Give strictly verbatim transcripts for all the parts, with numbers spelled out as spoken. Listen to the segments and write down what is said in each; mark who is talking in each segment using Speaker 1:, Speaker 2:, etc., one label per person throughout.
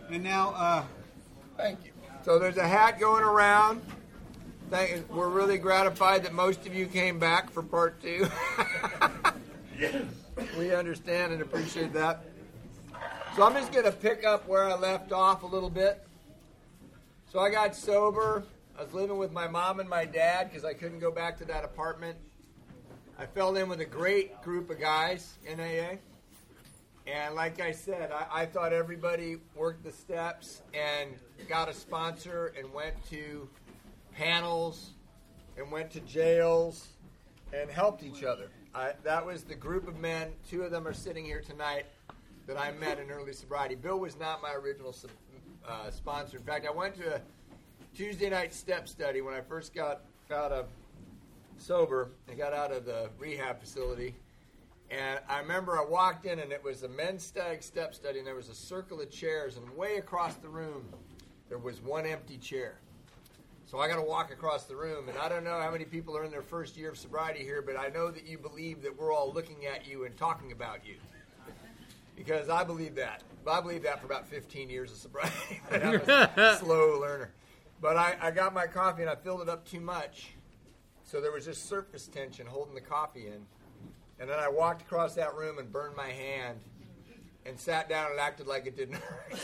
Speaker 1: And now, uh,
Speaker 2: thank you. So there's a hat going around. Thank, we're really gratified that most of you came back for part two. We understand and appreciate that. So I'm just going to pick up where I left off a little bit. So I got sober. I was living with my mom and my dad because I couldn't go back to that apartment. I fell in with a great group of guys in A A. And like I said, I, I thought everybody worked the steps and got a sponsor and went to panels and went to jails and helped each other. I, that was the group of men. Two of them are sitting here tonight that I met in early sobriety. Bill was not my original uh, sponsor. In fact, I went to a Tuesday night step study when I first got out of sober. I got out of the rehab facility. And I remember I walked in, and it was a men's stag step study, and there was a circle of chairs, and way across the room, there was one empty chair. So I got to walk across the room, and I don't know how many people are in their first year of sobriety here, but I know that you believe that we're all looking at you and talking about you. Because I believe that. I believe that for about fifteen years of sobriety. I'm a slow learner. But I, I got my coffee, and I filled it up too much, so there was just surface tension holding the coffee in. And then I walked across that room and burned my hand and sat down and acted like it didn't hurt.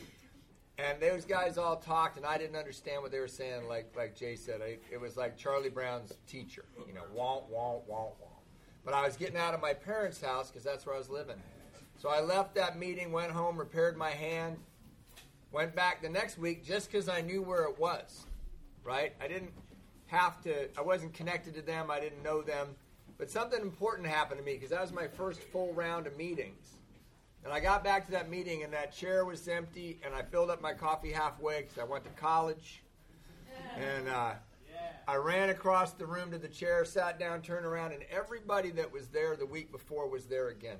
Speaker 2: And those guys all talked, and I didn't understand what they were saying. Like like Jay said, I, it was like Charlie Brown's teacher, you know, womp, womp, womp, womp. But I was getting out of my parents' house because that's where I was living. So I left that meeting, went home, repaired my hand, went back the next week just because I knew where it was, right? I didn't have to, I wasn't connected to them. I didn't know them. But something important happened to me because that was my first full round of meetings. And I got back to that meeting, and that chair was empty, and I filled up my coffee halfway because I went to college. And uh, I ran across the room to the chair, sat down, turned around, and everybody that was there the week before was there again.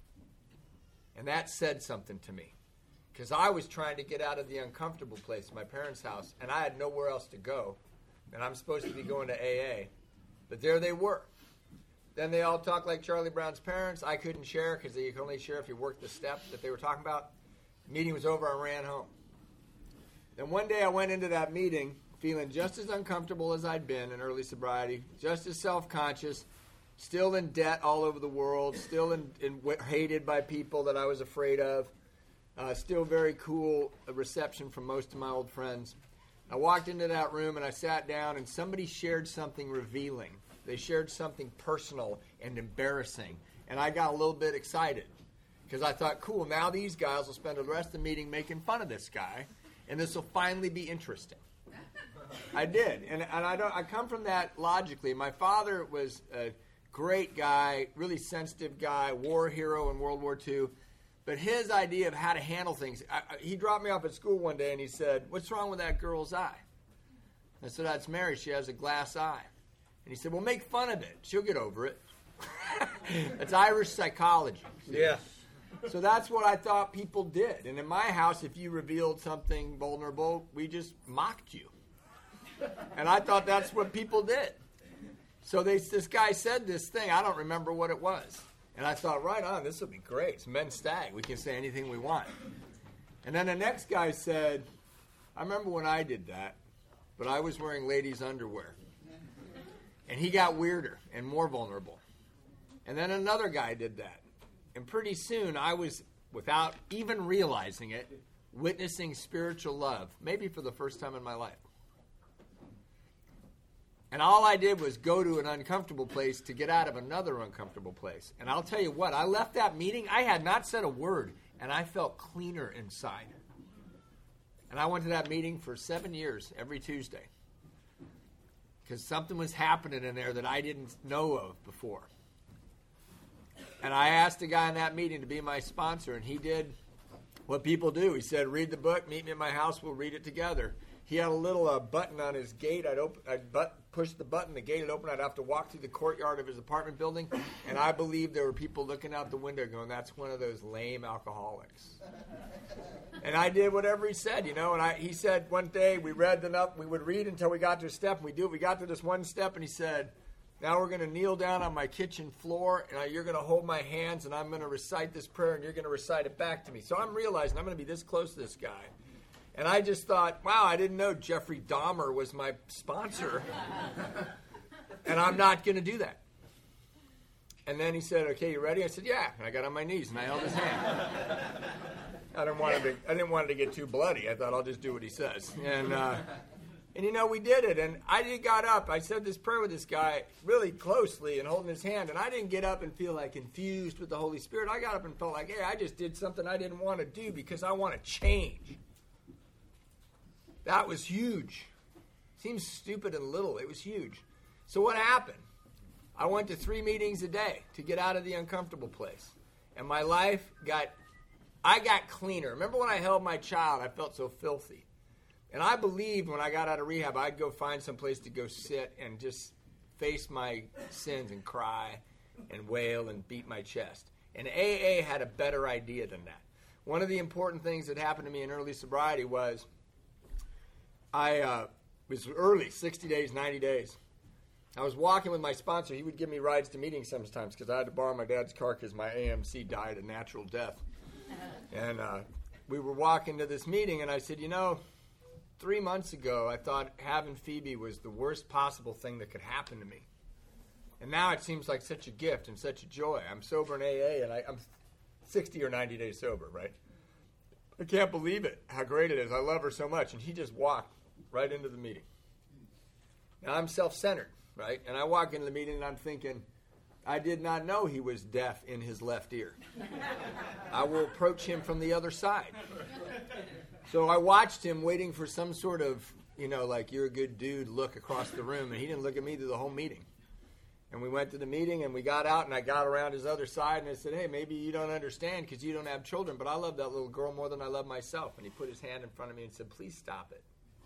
Speaker 2: And that said something to me because I was trying to get out of the uncomfortable place, my parents' house, and I had nowhere else to go. And I'm supposed to be going to A A. But there they were. Then they all talked like Charlie Brown's parents. I couldn't share because you can only share if you work the steps that they were talking about. The meeting was over. I ran home. Then one day I went into that meeting feeling just as uncomfortable as I'd been in early sobriety, just as self-conscious, still in debt all over the world, still in, in hated by people that I was afraid of, uh, still very cool reception from most of my old friends. I walked into that room and I sat down, and somebody shared something revealing. They shared something personal and embarrassing. And I got a little bit excited because I thought, cool, now these guys will spend the rest of the meeting making fun of this guy, and this will finally be interesting. I did. And, and I don't. I come from that logically. My father was a great guy, really sensitive guy, war hero in World War Two. But his idea of how to handle things, I, he dropped me off at school one day, and he said, what's wrong with that girl's eye? I said, that's Mary. She has a glass eye. And he said, well, make fun of it. She'll get over it. It's Irish psychology.
Speaker 1: Yeah.
Speaker 2: So that's what I thought people did. And in my house, if you revealed something vulnerable, we just mocked you. And I thought that's what people did. So they, this guy said this thing. I don't remember what it was. And I thought, right on, this will be great. It's men's stag. We can say anything we want. And then the next guy said, I remember when I did that, but I was wearing ladies' underwear. And he got weirder and more vulnerable. And then another guy did that. And pretty soon I was, without even realizing it, witnessing spiritual love, maybe for the first time in my life. And all I did was go to an uncomfortable place to get out of another uncomfortable place. And I'll tell you what, I left that meeting, I had not said a word, and I felt cleaner inside. And I went to that meeting for seven years, every Tuesday. Because something was happening in there that I didn't know of before. And I asked the guy in that meeting to be my sponsor, and he did what people do. He said, read the book, meet me at my house, we'll read it together. He had a little uh, button on his gate. I'd, open, I'd but, push the button, the gate would open. I'd have to walk through the courtyard of his apartment building, and I believe there were people looking out the window going, that's one of those lame alcoholics. And I did whatever he said, you know. And I, he said one day we read enough, we would read until we got to a step, and we do it. We got to this one step, and he said, Now we're going to kneel down on my kitchen floor, and you're going to hold my hands, and I'm going to recite this prayer, and you're going to recite it back to me. So I'm realizing I'm going to be this close to this guy. And I just thought, wow, I didn't know Jeffrey Dahmer was my sponsor. And I'm not going to do that. And then he said, okay, you ready? I said, yeah. And I got on my knees, and I held his hand. I didn't want it to, I didn't want it to get too bloody. I thought I'll just do what he says. And, uh, and you know, we did it. And I did got up. I said this prayer with this guy really closely and holding his hand. And I didn't get up and feel like infused with the Holy Spirit. I got up and felt like, hey, I just did something I didn't want to do because I want to change. That was huge. Seems stupid and little. It was huge. So what happened? I went to three meetings a day to get out of the uncomfortable place. And my life got, I got cleaner. Remember when I held my child, I felt so filthy. And I believed when I got out of rehab, I'd go find some place to go sit and just face my sins and cry and wail and beat my chest. And A A had a better idea than that. One of the important things that happened to me in early sobriety was I uh, was early, sixty days, ninety days. I was walking with my sponsor. He would give me rides to meetings sometimes because I had to borrow my dad's car because my A M C died a natural death. And uh, we were walking to this meeting, and I said, you know, three months ago, I thought having Phoebe was the worst possible thing that could happen to me. And now it seems like such a gift and such a joy. I'm sober in A A, and I, I'm sixty or ninety days sober, right? I can't believe it, how great it is. I love her so much. And he just walked right into the meeting. Now, I'm self-centered. Right? And I walk into the meeting and I'm thinking, I did not know he was deaf in his left ear. I will approach him from the other side. So I watched him waiting for some sort of, you know, like, you're a good dude look across the room, and he didn't look at me through the whole meeting. And we went to the meeting and we got out, and I got around his other side and I said, hey, maybe you don't understand because you don't have children, but I love that little girl more than I love myself. And he put his hand in front of me and said, please stop it.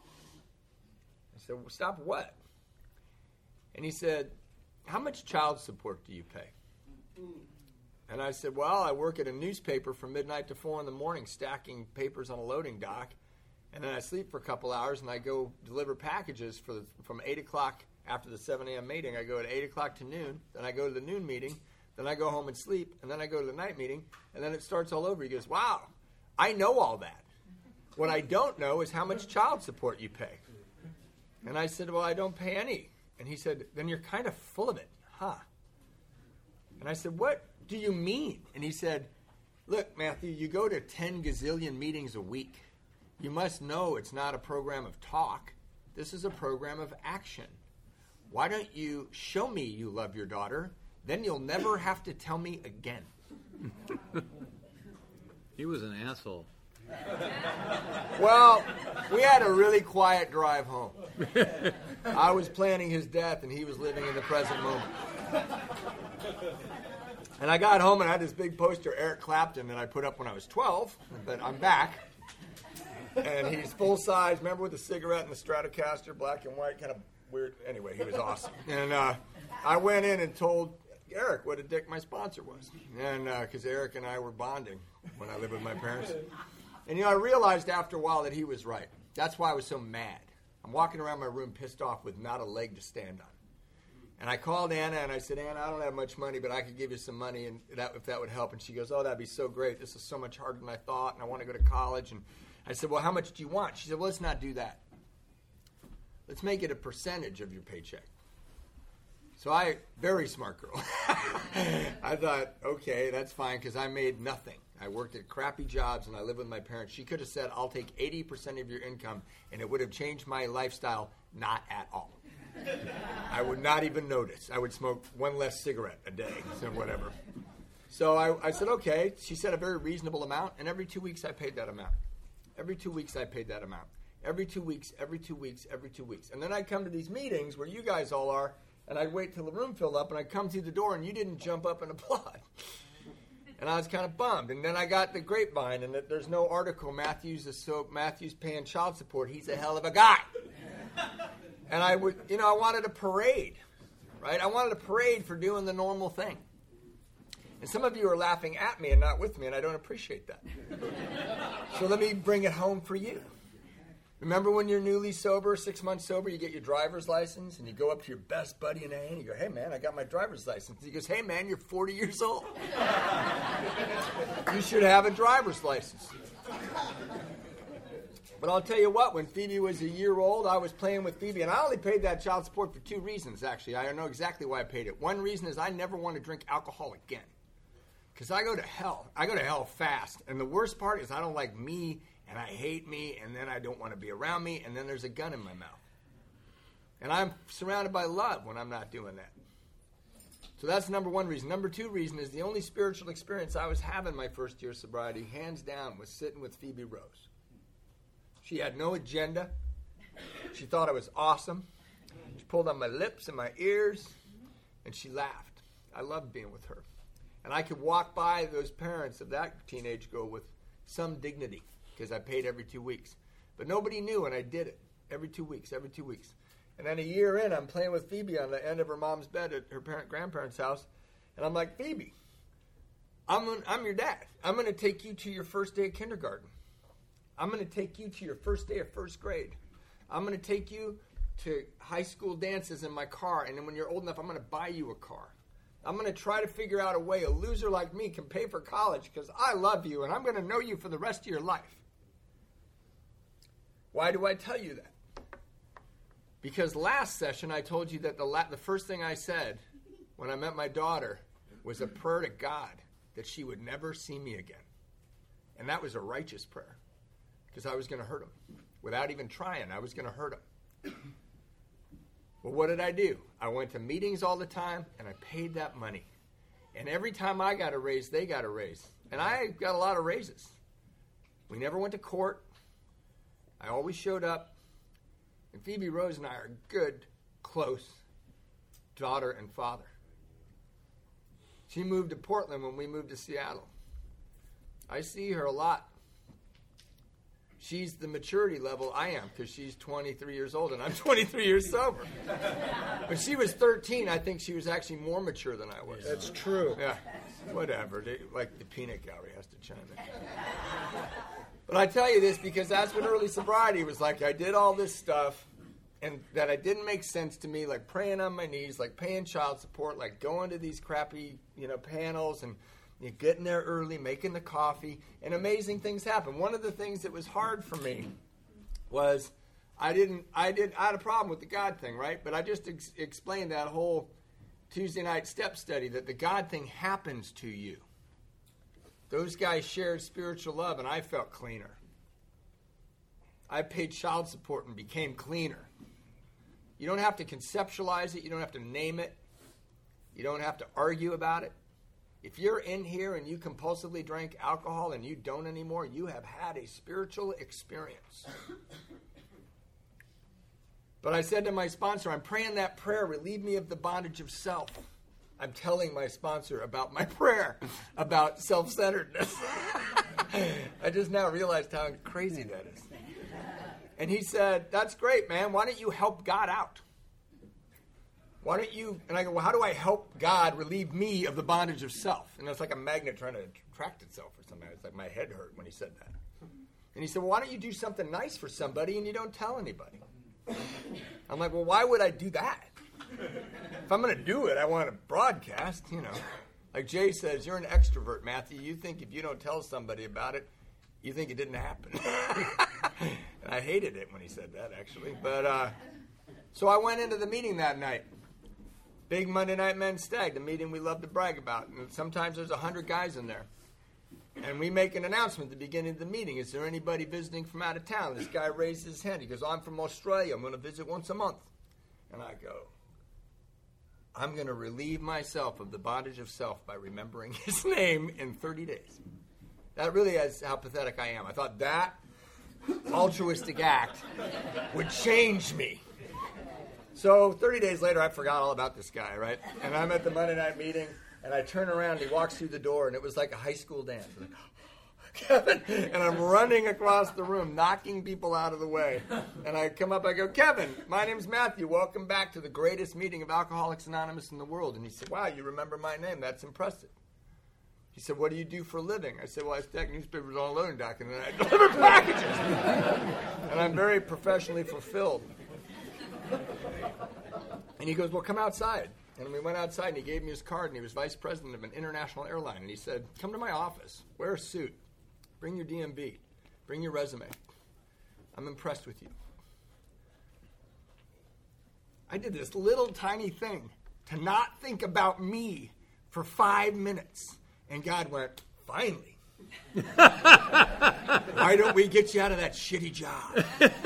Speaker 2: I said, well, stop what? And he said, how much child support do you pay? And I said, well, I work at a newspaper from midnight to four in the morning stacking papers on a loading dock. And then I sleep for a couple hours and I go deliver packages for the, from eight o'clock after the seven a.m. meeting. I go at eight o'clock to noon. Then I go to the noon meeting. Then I go home and sleep. And then I go to the night meeting. And then it starts all over. He goes, wow, I know all that. What I don't know is how much child support you pay. And I said, well, I don't pay any. And he said, then you're kind of full of it, huh? And I said, what do you mean? And he said, look, Matthew, you go to ten gazillion meetings a week. You must know it's not a program of talk. This is a program of action. Why don't you show me you love your daughter? Then you'll never have to tell me again.
Speaker 1: He was an asshole.
Speaker 2: Well, we had a really quiet drive home. I was planning his death, and he was living in the present moment. And I got home, and I had this big poster, Eric Clapton, that I put up when I was twelve, but I'm back. And he's full-size, remember with the cigarette and the Stratocaster, black and white, kind of weird. Anyway, he was awesome. And uh, I went in and told Eric what a dick my sponsor was. And because uh, Eric and I were bonding when I lived with my parents. And, you know, I realized after a while that he was right. That's why I was so mad. I'm walking around my room pissed off with not a leg to stand on. And I called Anna, and I said, Anna, I don't have much money, but I could give you some money and that, if that would help. And she goes, oh, that'd be so great. This is so much harder than I thought, and I want to go to college. And I said, well, how much do you want? She said, well, let's not do that. Let's make it a percentage of your paycheck. So I, very smart girl. I thought, okay, that's fine, because I made nothing. I worked at crappy jobs, and I lived with my parents. She could have said, I'll take eighty percent of your income, and it would have changed my lifestyle. Not at all. I would not even notice. I would smoke one less cigarette a day, so whatever. So I, I said, okay. She said a very reasonable amount, and every two weeks I paid that amount. Every two weeks I paid that amount. Every two weeks, every two weeks, every two weeks. And then I'd come to these meetings where you guys all are, and I'd wait till the room filled up, and I'd come through the door, and you didn't jump up and applaud. And I was kind of bummed. And then I got the grapevine, and that there's no article, Matthew's, a so, Matthew's paying child support. He's a hell of a guy. And I would, you know, I wanted a parade, right? I wanted a parade for doing the normal thing. And some of you are laughing at me and not with me, and I don't appreciate that. So let me bring it home for you. Remember when you're newly sober, six months sober, you get your driver's license, and you go up to your best buddy in A A, and you go, hey, man, I got my driver's license. He goes, hey, man, you're forty years old. You should have a driver's license. But I'll tell you what, when Phoebe was a year old, I was playing with Phoebe, and I only paid that child support for two reasons, actually. I know exactly why I paid it. One reason is I never want to drink alcohol again, because I go to hell. I go to hell fast, and the worst part is I don't like me, and I hate me, and then I don't want to be around me, and then there's a gun in my mouth. And I'm surrounded by love when I'm not doing that. So that's number one reason. Number two reason is the only spiritual experience I was having my first year of sobriety, hands down, was sitting with Phoebe Rose. She had no agenda. She thought I was awesome. She pulled on my lips and my ears, and she laughed. I loved being with her. And I could walk by those parents of that teenage girl with some dignity, because I paid every two weeks. But nobody knew, and I did it every two weeks, every two weeks. And then a year in, I'm playing with Phoebe on the end of her mom's bed at her parent grandparents' house, and I'm like, Phoebe, I'm, an, I'm your dad. I'm going to take you to your first day of kindergarten. I'm going to take you to your first day of first grade. I'm going to take you to high school dances in my car, and then when you're old enough, I'm going to buy you a car. I'm going to try to figure out a way a loser like me can pay for college because I love you, and I'm going to know you for the rest of your life. Why do I tell you that? Because last session I told you that the, la- the first thing I said when I met my daughter was a prayer to God that she would never see me again. And that was a righteous prayer. Because I was going to hurt him. Without even trying, I was going to hurt him. Well, what did I do? I went to meetings all the time, and I paid that money. And every time I got a raise, they got a raise. And I got a lot of raises. We never went to court. I always showed up. And Phoebe Rose and I are good, close daughter and father. She moved to Portland when we moved to Seattle. I see her a lot. She's the maturity level I am because she's twenty-three years old and I'm twenty-three years sober. When she was thirteen, I think she was actually more mature than I was.
Speaker 1: That's true.
Speaker 2: Yeah, whatever. They, like the peanut gallery has to chime in. But I tell you this because that's what early sobriety was like. I did all this stuff and that I didn't make sense to me, like praying on my knees, like paying child support, like going to these crappy, you know, panels and you're getting there early, making the coffee, and amazing things happen. One of the things that was hard for me was I didn't, I did, I had a problem with the God thing, right? But I just ex- explained that whole Tuesday night step study that the God thing happens to you. Those guys shared spiritual love, and I felt cleaner. I paid child support and became cleaner. You don't have to conceptualize it. You don't have to name it. You don't have to argue about it. If you're in here and you compulsively drank alcohol and you don't anymore, you have had a spiritual experience. But I said to my sponsor, I'm praying that prayer, relieve me of the bondage of self. I'm telling my sponsor about my prayer, about self-centeredness. I just now realized how crazy that is. And he said, that's great, man. Why don't you help God out? Why don't you, and I go, well, how do I help God relieve me of the bondage of self? And it's like a magnet trying to attract itself or something. It's like my head hurt when he said that. And he said, well, why don't you do something nice for somebody and you don't tell anybody? I'm like, well, why would I do that? If I'm going to do it, I want to broadcast, you know. Like Jay says, you're an extrovert, Matthew. You think if you don't tell somebody about it, you think it didn't happen. And I hated it when he said that, actually. But uh, so I went into the meeting that night. Big Monday Night Men's Stag, the meeting we love to brag about. And sometimes there's a hundred guys in there. And we make an announcement at the beginning of the meeting. Is there anybody visiting from out of town? This guy raised his hand. He goes, I'm from Australia. I'm going to visit once a month. And I go, I'm going to relieve myself of the bondage of self by remembering his name in thirty days. That really is how pathetic I am. I thought that altruistic act would change me. So thirty days later, I forgot all about this guy, right? And I'm at the Monday night meeting, and I turn around, and he walks through the door, and it was like a high school dance. I'm like, oh, Kevin, and I'm running across the room, knocking people out of the way. And I come up, I go, Kevin, my name's Matthew. Welcome back to the greatest meeting of Alcoholics Anonymous in the world. And he said, wow, you remember my name. That's impressive. He said, what do you do for a living? I said, well, I stack newspapers on a loading dock, and then I deliver packages. And and I'm very professionally fulfilled. And he goes, well, come outside. And we went outside, and he gave me his card, and he was vice president of an international airline. And he said, come to my office, wear a suit, bring your D M V, bring your resume. I'm impressed with you. I did this little tiny thing to not think about me for five minutes. And God went, finally. Why don't we get you out of that shitty job?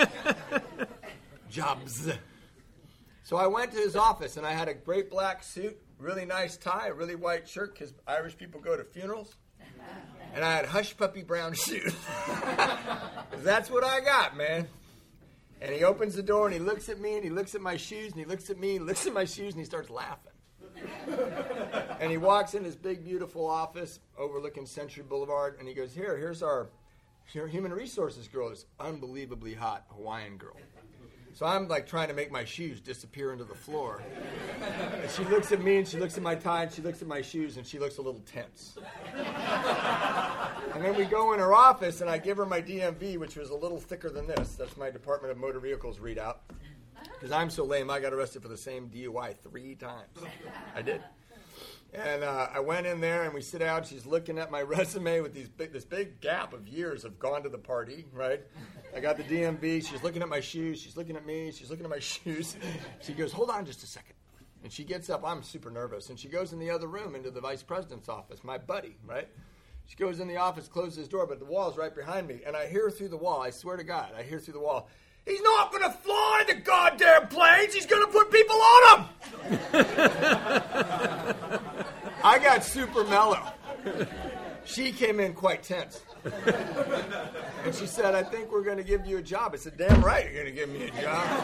Speaker 2: Jobs. So I went to his office, and I had a great black suit, really nice tie, a really white shirt, because Irish people go to funerals. And I had hush puppy brown shoes. That's what I got, man. And he opens the door, and he looks at me, and he looks at my shoes, and he looks at me, and he looks at my shoes, and he starts laughing. And he walks in his big, beautiful office overlooking Century Boulevard, and he goes, here, here's our human resources girl, this unbelievably hot Hawaiian girl. So I'm like trying to make my shoes disappear into the floor. And she looks at me, and she looks at my tie, and she looks at my shoes, and she looks a little tense. And then we go in her office, and I give her my D M V, which was a little thicker than this. That's my Department of Motor Vehicles readout. Because I'm so lame, I got arrested for the same D U I three times. I did. And uh, I went in there, and we sit down. She's looking at my resume with these big, this big gap of years of gone to the party, right? I got the D M V. She's looking at my shoes. She's looking at me. She's looking at my shoes. She goes, hold on just a second. And she gets up. I'm super nervous. And she goes in the other room into the vice president's office, my buddy, right? She goes in the office, closes his door, but the wall's right behind me. And I hear through the wall, I swear to God, I hear through the wall, he's not going to fly the goddamn planes. He's going to put people on them. I got super mellow. She came in quite tense. And she said, I think we're going to give you a job. I said, damn right you're going to give me a job.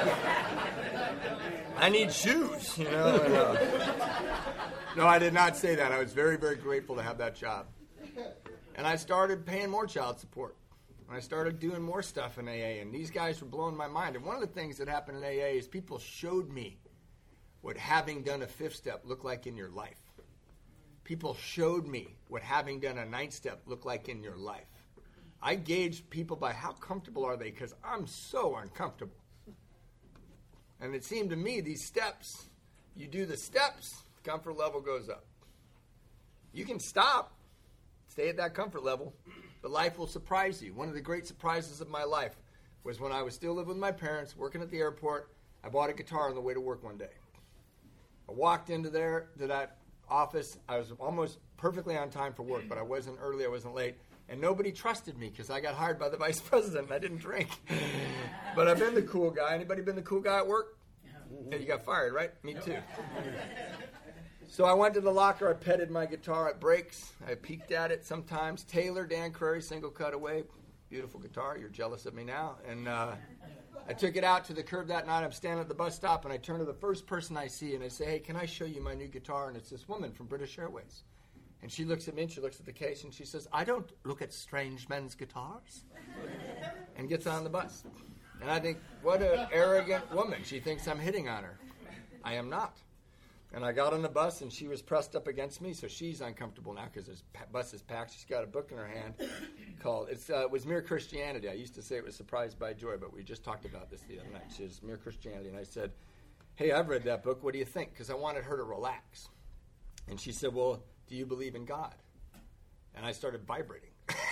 Speaker 2: I need shoes, you know. And, uh, no, I did not say that. I was very, very grateful to have that job. And I started paying more child support. And I started doing more stuff in A A, and these guys were blowing my mind. And one of the things that happened in A A is people showed me what having done a fifth step looked like in your life. People showed me what having done a ninth step looked like in your life. I gauged people by how comfortable are they, because I'm so uncomfortable. And it seemed to me these steps, you do the steps, the comfort level goes up. You can stop, stay at that comfort level, but life will surprise you. One of the great surprises of my life was when I was still living with my parents, working at the airport. I bought a guitar on the way to work one day. I walked into there, to that office. I was almost perfectly on time for work, but I wasn't early, I wasn't late. And nobody trusted me because I got hired by the vice president and I didn't drink. But I've been the cool guy. Anybody been the cool guy at work? Yeah, you got fired, right? Me too. So I went to the locker. I petted my guitar. It breaks. I peeked at it sometimes. Taylor, Dan Curry, single cutaway. Beautiful guitar. You're jealous of me now. And uh, I took it out to the curb that night. I'm standing at the bus stop, and I turn to the first person I see, and I say, hey, can I show you my new guitar? And it's this woman from British Airways. And she looks at me, and she looks at the case, and she says, I don't look at strange men's guitars. And gets on the bus. And I think, what an arrogant woman. She thinks I'm hitting on her. I am not. And I got on the bus, and she was pressed up against me, so she's uncomfortable now because the bus is packed. She's got a book in her hand called, it's, uh, it was Mere Christianity. I used to say it was Surprised by Joy, but we just talked about this the other night. She was Mere Christianity. And I said, hey, I've read that book. What do you think? Because I wanted her to relax. And she said, well, do you believe in God? And I started vibrating.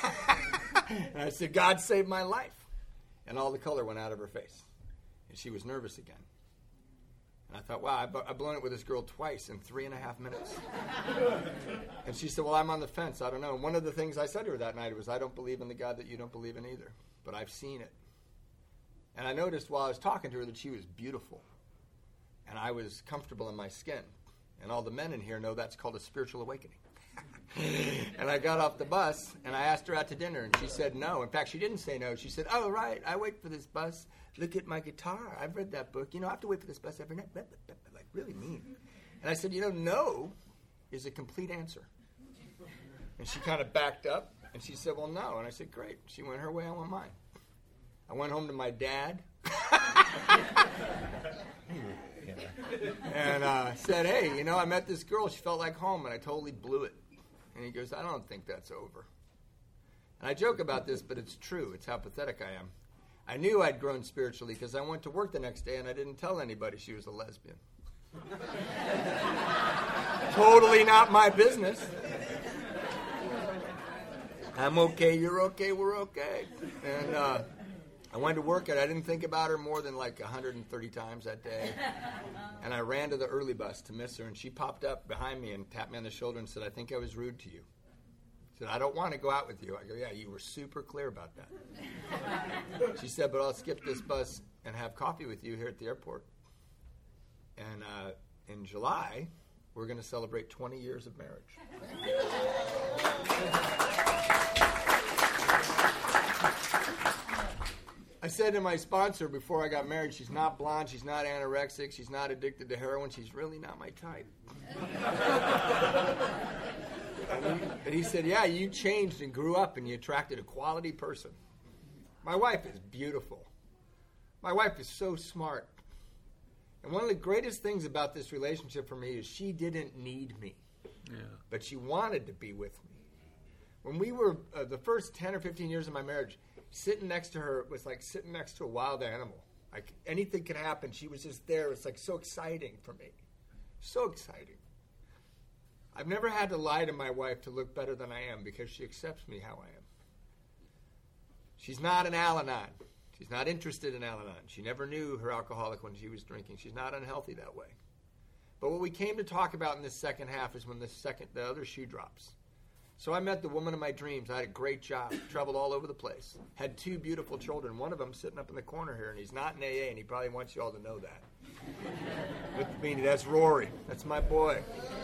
Speaker 2: And I said, God saved my life. And all the color went out of her face. And she was nervous again. And I thought, wow, I've, I've blown it with this girl twice in three and a half minutes. And she said, well, I'm on the fence. I don't know. And one of the things I said to her that night was, I don't believe in the God that you don't believe in either. But I've seen it. And I noticed while I was talking to her that she was beautiful. And I was comfortable in my skin. And all the men in here know that's called a spiritual awakening. And I got off the bus, and I asked her out to dinner, and she said no. In fact, she didn't say no. She said, oh, right, I wait for this bus. Look at my guitar. I've read that book. You know, I have to wait for this bus every night. Like, really mean. And I said, you know, no is a complete answer. And she kind of backed up, and she said, well, no. And I said, great. She went her way, I went mine. I went home to my dad. And uh, said, hey, you know, I met this girl. She felt like home, and I totally blew it. And he goes, I don't think that's over. And I joke about this, but it's true. It's how pathetic I am. I knew I'd grown spiritually because I went to work the next day and I didn't tell anybody she was a lesbian. Totally not my business. I'm okay, you're okay, we're okay. And uh, I went to work and I didn't think about her more than like one hundred thirty times that day. And I ran to the early bus to miss her, and she popped up behind me and tapped me on the shoulder and said, I think I was rude to you. She said, I don't want to go out with you. I go, yeah, you were super clear about that. She said, but I'll skip this bus and have coffee with you here at the airport. And uh, in July, we're going to celebrate twenty years of marriage. I said to my sponsor before I got married, she's not blonde, she's not anorexic, she's not addicted to heroin, she's really not my type. And he said, yeah, you changed and grew up and you attracted a quality person. My wife is beautiful. My wife is so smart. And one of the greatest things about this relationship for me is she didn't need me. Yeah. But she wanted to be with me. When we were, uh, the first ten or fifteen years of my marriage, sitting next to her was like sitting next to a wild animal. Like anything could happen. She was just there. It's like so exciting for me. So exciting. I've never had to lie to my wife to look better than I am because she accepts me how I am. She's not an Al-Anon. She's not interested in Al-Anon. She never knew her alcoholic when she was drinking. She's not unhealthy that way. But what we came to talk about in this second half is when the second, the other shoe drops. So I met the woman of my dreams. I had a great job, traveled all over the place, had two beautiful children. One of them sitting up in the corner here, and he's not in A A, and he probably wants you all to know that. With me, that's Rory. That's my boy.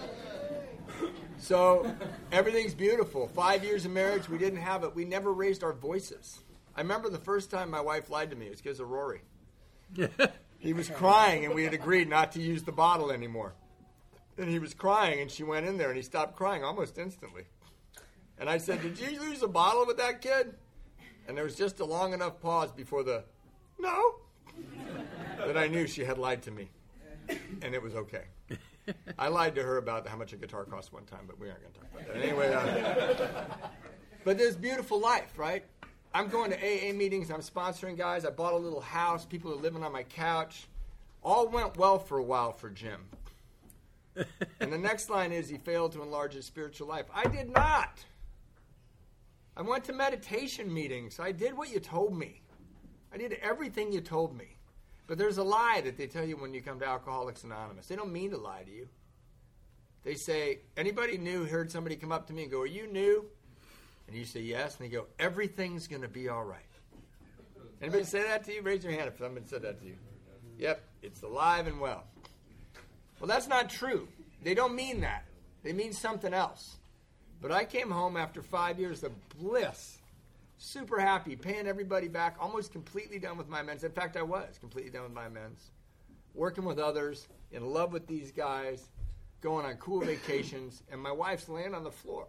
Speaker 2: So everything's beautiful. Five years of marriage, we didn't have it. We never raised our voices. I remember the first time my wife lied to me. It was because of Rory. He was crying, and we had agreed not to use the bottle anymore. And he was crying, and she went in there, and he stopped crying almost instantly. And I said, did you lose a bottle with that kid? And there was just a long enough pause before the, no, that I knew she had lied to me. And it was okay. I lied to her about how much a guitar cost one time, but we aren't going to talk about that. Anyway, uh, but there's beautiful life, right? I'm going to A A meetings. I'm sponsoring guys. I bought a little house. People are living on my couch. All went well for a while for Jim. And the next line is he failed to enlarge his spiritual life. I did not. I went to meditation meetings. I did what you told me. I did everything you told me. But there's a lie that they tell you when you come to Alcoholics Anonymous. They don't mean to lie to you. They say, anybody new heard somebody come up to me and go, are you new? And you say yes. And they go, everything's going to be all right. Anybody say that to you? Raise your hand if somebody said that to you. Yep, it's alive and well. Well, that's not true. They don't mean that. They mean something else. But I came home after five years of bliss, super happy, paying everybody back, almost completely done with my amends. In fact, I was completely done with my amends. Working with others, in love with these guys, going on cool vacations, and my wife's laying on the floor.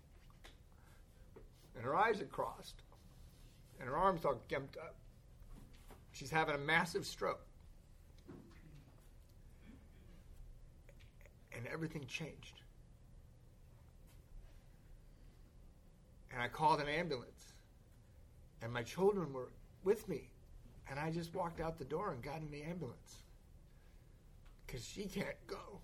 Speaker 2: And her eyes are crossed, and her arms all gumped up. She's having a massive stroke. And everything changed. And I called an ambulance. And my children were with me. And I just walked out the door and got in the ambulance. Because she can't go.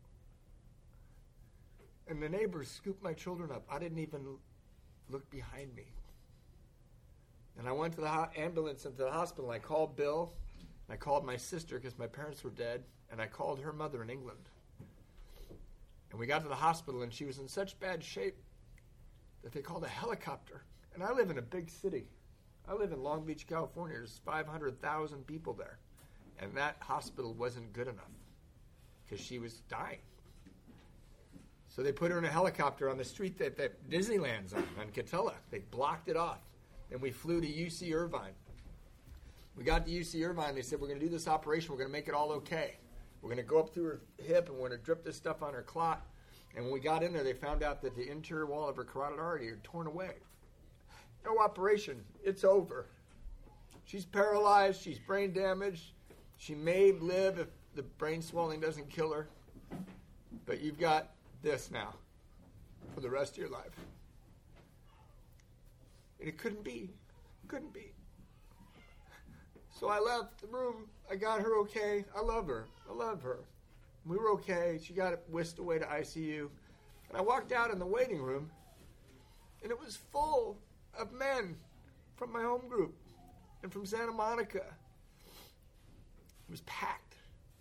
Speaker 2: And the neighbors scooped my children up. I didn't even look behind me. And I went to the ho- ambulance into the hospital. I called Bill. And I called my sister because my parents were dead. And I called her mother in England. And we got to the hospital, and she was in such bad shape that they called a helicopter. And I live in a big city. I live in Long Beach, California. There's five hundred thousand people there. And that hospital wasn't good enough because she was dying. So they put her in a helicopter on the street that, that Disneyland's on, on Catella. They blocked it off. And we flew to U C Irvine. We got to U C Irvine. They said, we're going to do this operation. We're going to make it all okay. We're going to go up through her hip, and we're going to drip this stuff on her clot. And when we got in there, they found out that the interior wall of her carotid artery had torn away. No operation. It's over. She's paralyzed. She's brain damaged. She may live if the brain swelling doesn't kill her. But you've got this now for the rest of your life. And it couldn't be. Couldn't be. So I left the room. I got her okay. I love her. I love her. We were okay. She got whisked away to I C U. And I walked out in the waiting room, and it was full of men from my home group and from Santa Monica. It was packed.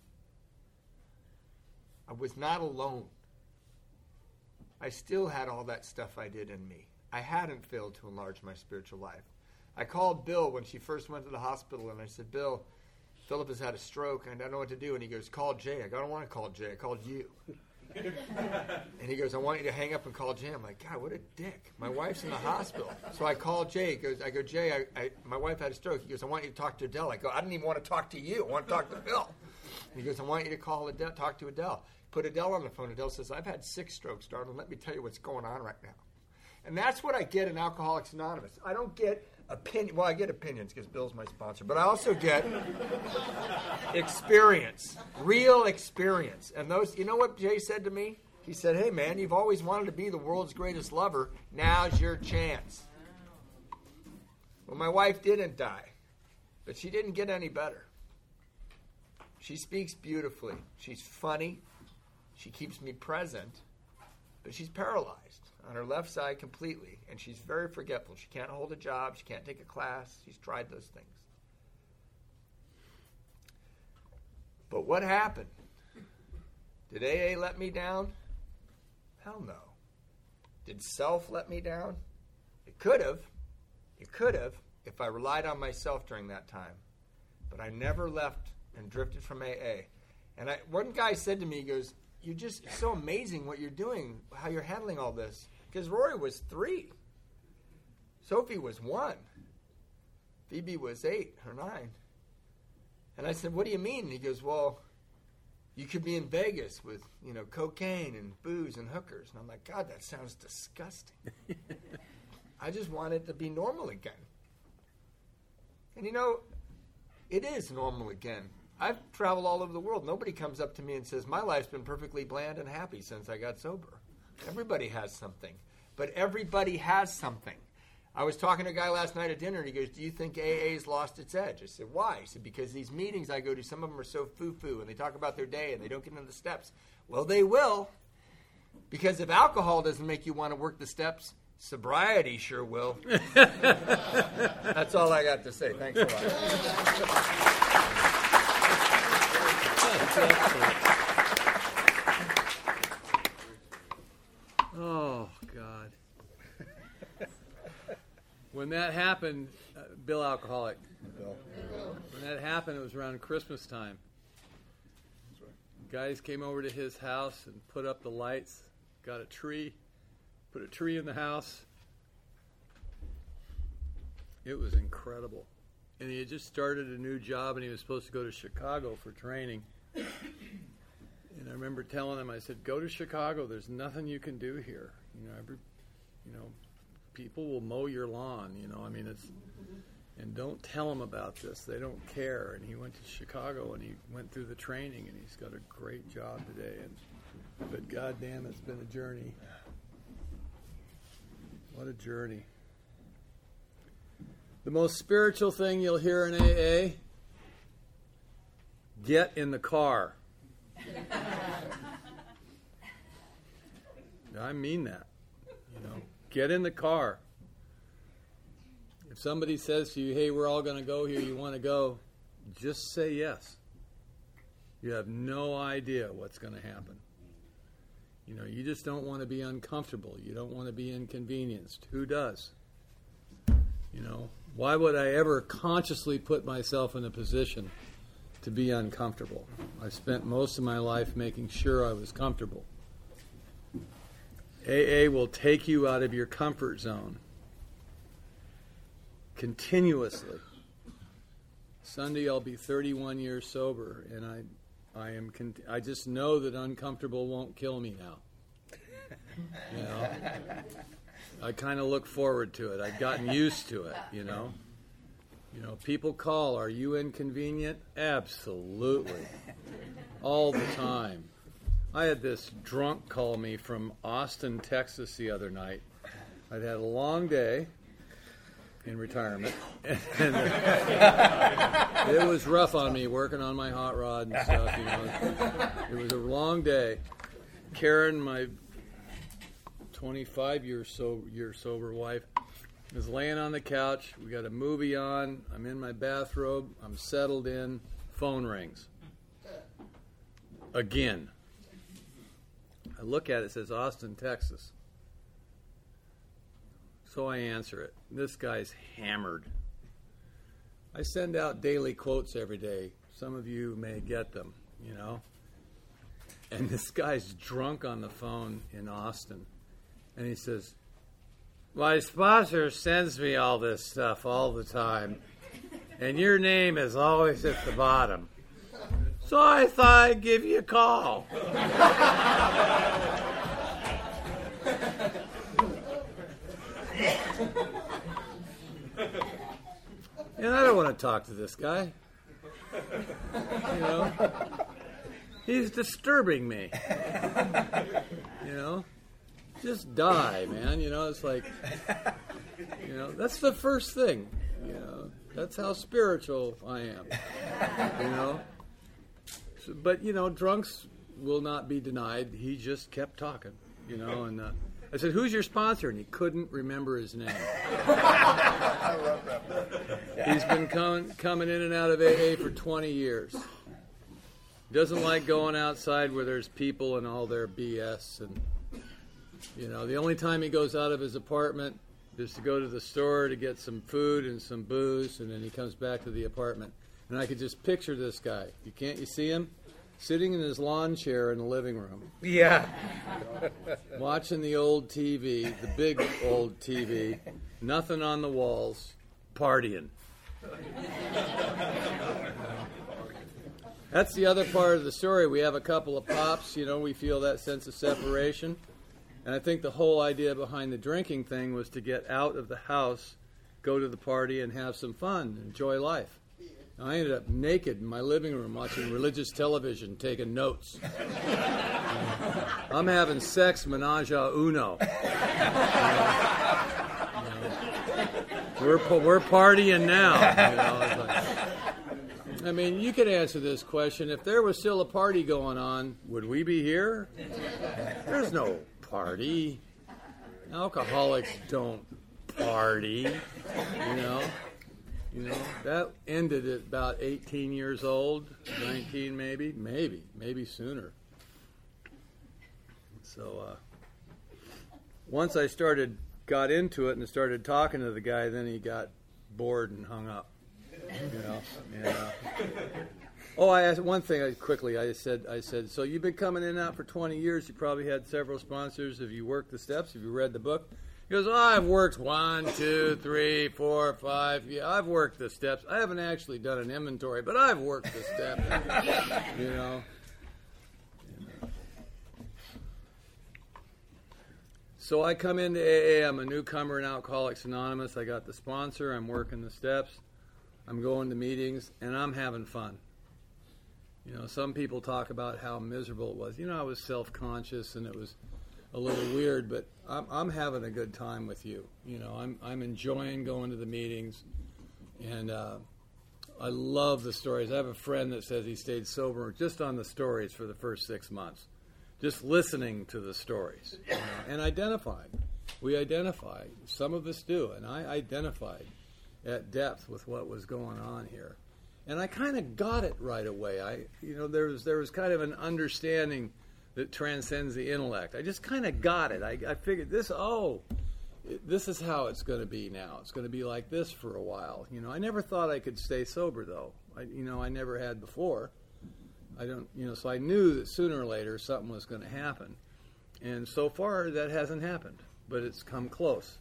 Speaker 2: I was not alone. I still had all that stuff I did in me. I hadn't failed to enlarge my spiritual life. I called Bill when she first went to the hospital, and I said, Bill, Philip has had a stroke, and I don't know what to do. And he goes, call Jay. I go, I don't want to call Jay. I called you. And he goes, I want you to hang up and call Jay. I'm like, God, what a dick. My wife's in the hospital. So I called Jay. He goes, I go, Jay, I, I, my wife had a stroke. He goes, I want you to talk to Adele. I go, I didn't even want to talk to you. I want to talk to Bill. And he goes, I want you to call Adele, talk to Adele. Put Adele on the phone. Adele says, I've had six strokes, darling. Let me tell you what's going on right now. And that's what I get in Alcoholics Anonymous. I don't get opinion. Well, I get opinions because Bill's my sponsor. But I also get experience, real experience. And those, you know what Jay said to me? He said, hey, man, you've always wanted to be the world's greatest lover. Now's your chance. Well, my wife didn't die, but she didn't get any better. She speaks beautifully. She's funny. She keeps me present, but she's paralyzed on her left side completely, and she's very forgetful. She can't hold a job. She can't take a class. She's tried those things. But what happened? Did A A let me down? Hell no. Did self let me down? It could have. It could have if I relied on myself during that time. But I never left and drifted from A A. And I, one guy said to me, he goes, you're just so amazing what you're doing, how you're handling all this. Because Rory was three. Sophie was one. Phoebe was eight or nine. And I said, what do you mean? And he goes, well, you could be in Vegas with, you know, cocaine and booze and hookers. And I'm like, God, that sounds disgusting. I just want it to be normal again. And, you know, it is normal again. I've traveled all over the world. Nobody comes up to me and says, my life's been perfectly bland and happy since I got sober. Everybody has something. But everybody has something. I was talking to a guy last night at dinner, and he goes, do you think A A's lost its edge? I said, why? He said, because these meetings I go to, some of them are so foo-foo, and they talk about their day, and they don't get into the steps. Well, they will. Because if alcohol doesn't make you want to work the steps, sobriety sure will. That's all I got to say. Thanks a lot.
Speaker 1: Oh, God. When that happened, uh, Bill Alcoholic, Bill. When that happened, it was around Christmas time. Guys came over to his house and put up the lights, got a tree, put a tree in the house. It was incredible. And he had just started a new job, and he was supposed to go to Chicago for training. And I remember telling him, I said, go to Chicago. There's nothing you can do here. You know, every, you know, people will mow your lawn. You know, I mean, it's, and don't tell them about this. They don't care. And he went to Chicago, and he went through the training, and he's got a great job today. And but goddamn, it's been a journey. What a journey. The most spiritual thing you'll hear in A A, get in the car. I mean that. You know, get in the car. If somebody says to you, hey, we're all going to go here, you want to go, just say yes. You have no idea what's going to happen. You know, you just don't want to be uncomfortable. You don't want to be inconvenienced. Who does? You know, why would I ever consciously put myself in a position to be uncomfortable? I spent most of my life making sure I was comfortable. A A will take you out of your comfort zone continuously. Sunday I'll be thirty-one years sober, and I, I am. Con- I just know that uncomfortable won't kill me now. You know, I kind of look forward to it. I've gotten used to it. You know. You know, people call, are you inconvenient? Absolutely. All the time. I had this drunk call me from Austin, Texas the other night. I'd had a long day in retirement. And, uh, it was rough on me working on my hot rod and stuff. You know, it was a long day. Karen, my twenty-five year so year sober wife, is laying on the couch. We got a movie on. I'm in my bathrobe. I'm settled in. Phone rings. Again. I look at it. It says Austin, Texas. So I answer it. This guy's hammered. I send out daily quotes every day. Some of you may get them, you know. And this guy's drunk on the phone in Austin. And he says, my sponsor sends me all this stuff all the time. And your name is always at the bottom. So I thought I'd give you a call. And I don't want to talk to this guy. You know? He's disturbing me. You know? Just die, man. You know, it's like, you know, that's the first thing. You know, that's how spiritual I am. You know? So, but, you know, drunks will not be denied. He just kept talking, you know, and uh, I said, who's your sponsor? And he couldn't remember his name.
Speaker 2: I love that.
Speaker 1: He's been coming coming in and out of A A for twenty years. Doesn't like going outside where there's people and all their B S. And, you know, the only time he goes out of his apartment is to go to the store to get some food and some booze, and then he comes back to the apartment. And I could just picture this guy. You can't you see him? Sitting in his lawn chair in the living room.
Speaker 2: Yeah.
Speaker 1: Watching the old T V, the big old T V, nothing on the walls, partying. That's the other part of the story. We have a couple of pops, you know, we feel that sense of separation. And I think the whole idea behind the drinking thing was to get out of the house, go to the party, and have some fun, enjoy life. I ended up naked in my living room watching religious television, taking notes. I'm having sex menage a uno. You know, you know. We're we're partying now. You know, it's like, I mean, you could answer this question: if there was still a party going on, would we be here? There's no party. Alcoholics don't party. You know. You know, that ended at about eighteen years old, nineteen maybe, maybe, maybe sooner. So uh, once I started, got into it and started talking to the guy, then he got bored and hung up. You know, and, uh, oh, I asked one thing I, quickly. I said, I said, so you've been coming in and out for twenty years. You probably had several sponsors. Have you worked the steps? Have you read the book? He goes, oh, I've worked one, two, three, four, five. Yeah, I've worked the steps. I haven't actually done an inventory, but I've worked the steps. You know. So I come into A A. I'm a newcomer in Alcoholics Anonymous. I got the sponsor. I'm working the steps. I'm going to meetings, and I'm having fun. You know, some people talk about how miserable it was. You know, I was self-conscious, and it was a little weird, but I'm, I'm having a good time with you. You know, I'm I'm enjoying going to the meetings, and uh, I love the stories. I have a friend that says he stayed sober just on the stories for the first six months, just listening to the stories, you know, and identified. We identified. Some of us do, and I identified at depth with what was going on here, and I kind of got it right away. I, you know, there was there was kind of an understanding that transcends the intellect. I just kind of got it. I, I figured this, oh, it, this is how it's going to be now. It's going to be like this for a while. You know, I never thought I could stay sober, though. I, you know, I never had before. I don't, you know, so I knew that sooner or later something was going to happen. And so far, that hasn't happened, but it's come close.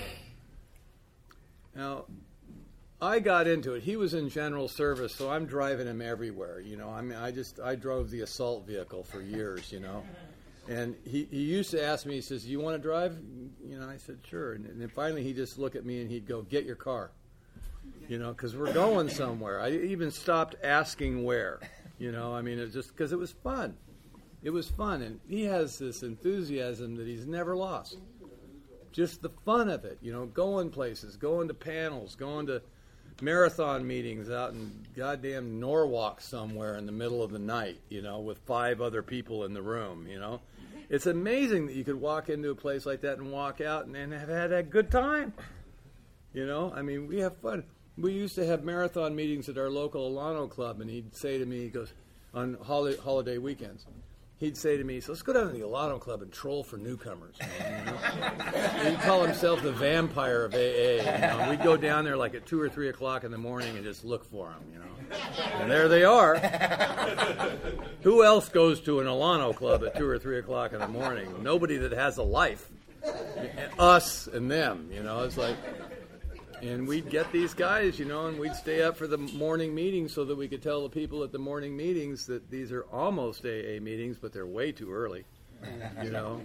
Speaker 1: Now, I got into it. He was in general service, so I'm driving him everywhere. You know, I mean, I just I drove the assault vehicle for years. You know, and he, he used to ask me. He says, "You want to drive?" You know, I said, "Sure." And, and then finally, he'd just look at me and he'd go, "Get your car." You know, because we're going somewhere. I even stopped asking where. You know, I mean, it just because it was fun. It was fun, and he has this enthusiasm that he's never lost. Just the fun of it. You know, going places, going to panels, going to marathon meetings out in goddamn Norwalk somewhere in the middle of the night, you know, with five other people in the room, you know. It's amazing that you could walk into a place like that and walk out and, and have had a good time. You know, I mean, we have fun. We used to have marathon meetings at our local Alano club, and he'd say to me, he goes, on holiday, holiday weekends, he'd say to me, so let's go down to the Alano club and troll for newcomers. Man, you know? And he'd call himself the vampire of A A. You know? We'd go down there like at two or three o'clock in the morning and just look for them, you know. And there they are. Who else goes to an Alano club at two or three o'clock in the morning? Nobody that has a life. Us and them, you know. It's like... And we'd get these guys, you know, and we'd stay up for the morning meetings so that we could tell the people at the morning meetings that these are almost A A meetings, but they're way too early, you know.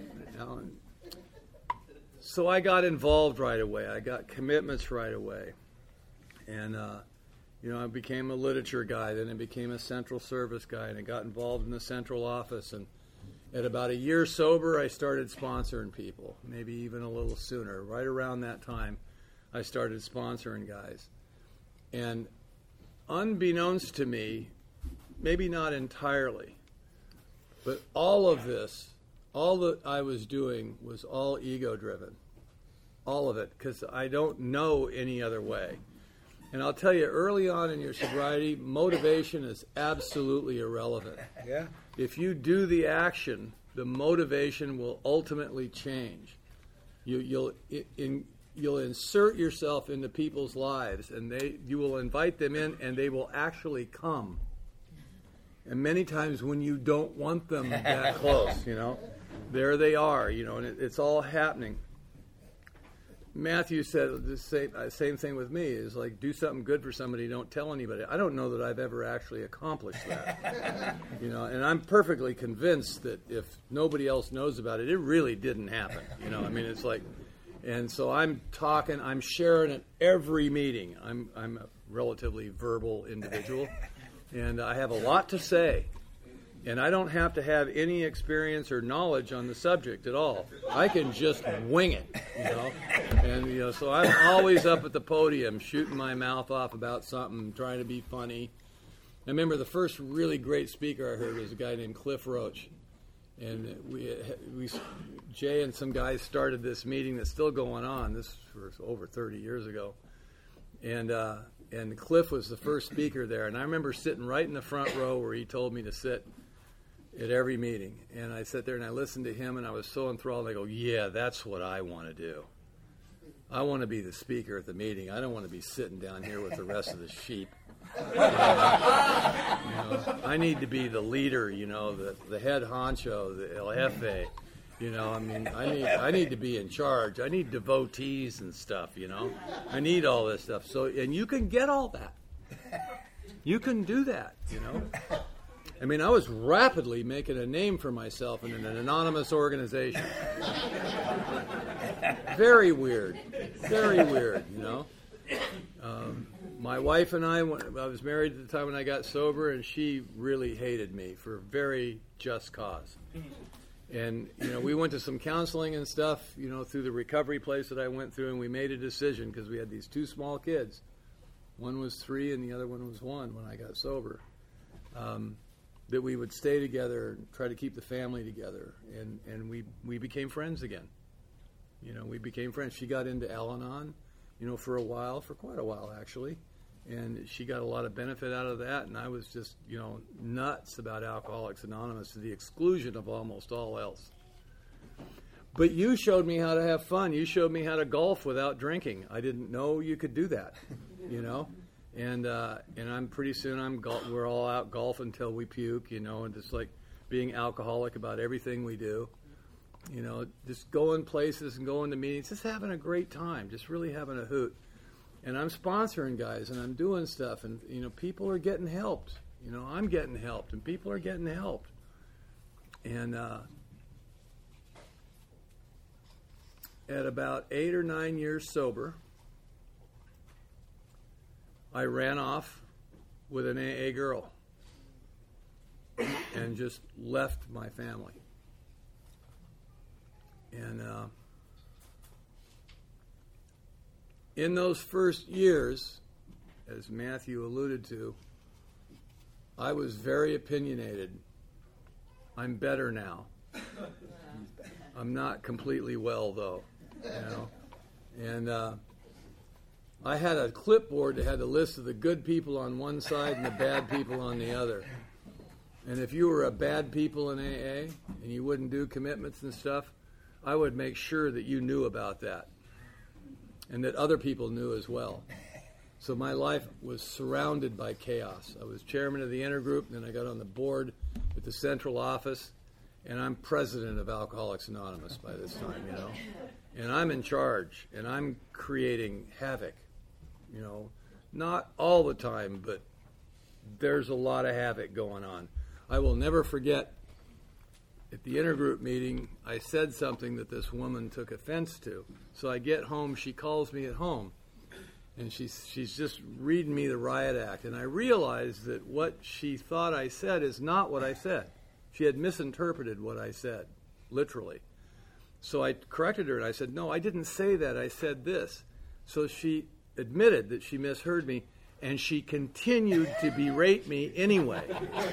Speaker 1: So I got involved right away. I got commitments right away. And, uh, you know, I became a literature guy. Then I became a central service guy, and I got involved in the central office. And at about a year sober, I started sponsoring people, maybe even a little sooner, right around that time. I started sponsoring guys. And unbeknownst to me, maybe not entirely, but all of this, all that I was doing was all ego-driven. All of it, because I don't know any other way. And I'll tell you, early on in your sobriety, motivation is absolutely irrelevant.
Speaker 2: Yeah.
Speaker 1: If you do the action, the motivation will ultimately change. You, you'll in, You'll insert yourself into people's lives, and they you will invite them in, and they will actually come. And many times when you don't want them that close, you know, there they are, you know, and it, it's all happening. Matthew said the same, uh, same thing with me, is like, do something good for somebody, don't tell anybody. I don't know that I've ever actually accomplished that. You know, and I'm perfectly convinced that if nobody else knows about it, it really didn't happen. You know, I mean, it's like... And so I'm talking, I'm sharing at every meeting. I'm I'm a relatively verbal individual, and I have a lot to say. And I don't have to have any experience or knowledge on the subject at all. I can just wing it, you know. And you know, so I'm always up at the podium, shooting my mouth off about something, trying to be funny. I remember the first really great speaker I heard was a guy named Cliff Roach. And we, we, Jay and some guys started this meeting that's still going on. This was over thirty years ago. And uh, and Cliff was the first speaker there. And I remember sitting right in the front row where he told me to sit at every meeting. And I sat there and I listened to him, and I was so enthralled. I go, yeah, that's what I want to do. I want to be the speaker at the meeting. I don't want to be sitting down here with the rest of the sheep. You know, I need to be the leader, you know, the, the head honcho, the El Jefe. You know, I mean, I need I need to be in charge. I need devotees and stuff, you know. I need all this stuff. So, and you can get all that. You can do that, you know. I mean, I was rapidly making a name for myself in an anonymous organization. Very weird. Very weird, you know. Um, my wife and I, I was married at the time when I got sober, and she really hated me for a very just cause. And, you know, we went to some counseling and stuff, you know, through the recovery place that I went through, and we made a decision because we had these two small kids. One was three and the other one was one when I got sober. Um, that we would stay together and try to keep the family together. And, and we, we became friends again. You know, we became friends. She got into Al-Anon, you know, for a while, for quite a while, actually. And she got a lot of benefit out of that, and I was just, you know, nuts about Alcoholics Anonymous to the exclusion of almost all else. But you showed me how to have fun. You showed me how to golf without drinking. I didn't know you could do that, you know. And uh, and I'm pretty soon I'm gol- we're all out golfing until we puke, you know, and just like being alcoholic about everything we do. You know, just going places and going to meetings, just having a great time, just really having a hoot. And I'm sponsoring guys, and I'm doing stuff, and, you know, people are getting helped. You know, I'm getting helped, and people are getting helped. And uh, at about eight or nine years sober, I ran off with an A A girl and just left my family. And uh, in those first years, as Matthew alluded to, I was very opinionated. I'm better now. I'm not completely well, though, you know. And uh, I had a clipboard that had a list of the good people on one side and the bad people on the other. And if you were a bad people in A A and you wouldn't do commitments and stuff, I would make sure that you knew about that and that other people knew as well. So my life was surrounded by chaos. I was chairman of the intergroup, and then I got on the board at the central office, and I'm president of Alcoholics Anonymous by this time, you know. And I'm in charge, and I'm creating havoc, you know. Not all the time, but there's a lot of havoc going on. I will never forget, at the intergroup meeting, I said something that this woman took offense to. So I get home, she calls me at home, and she's, she's just reading me the riot act. And I realized that what she thought I said is not what I said. She had misinterpreted what I said, literally. So I corrected her, and I said, no, I didn't say that. I said this. So she admitted that she misheard me, and she continued to berate me anyway.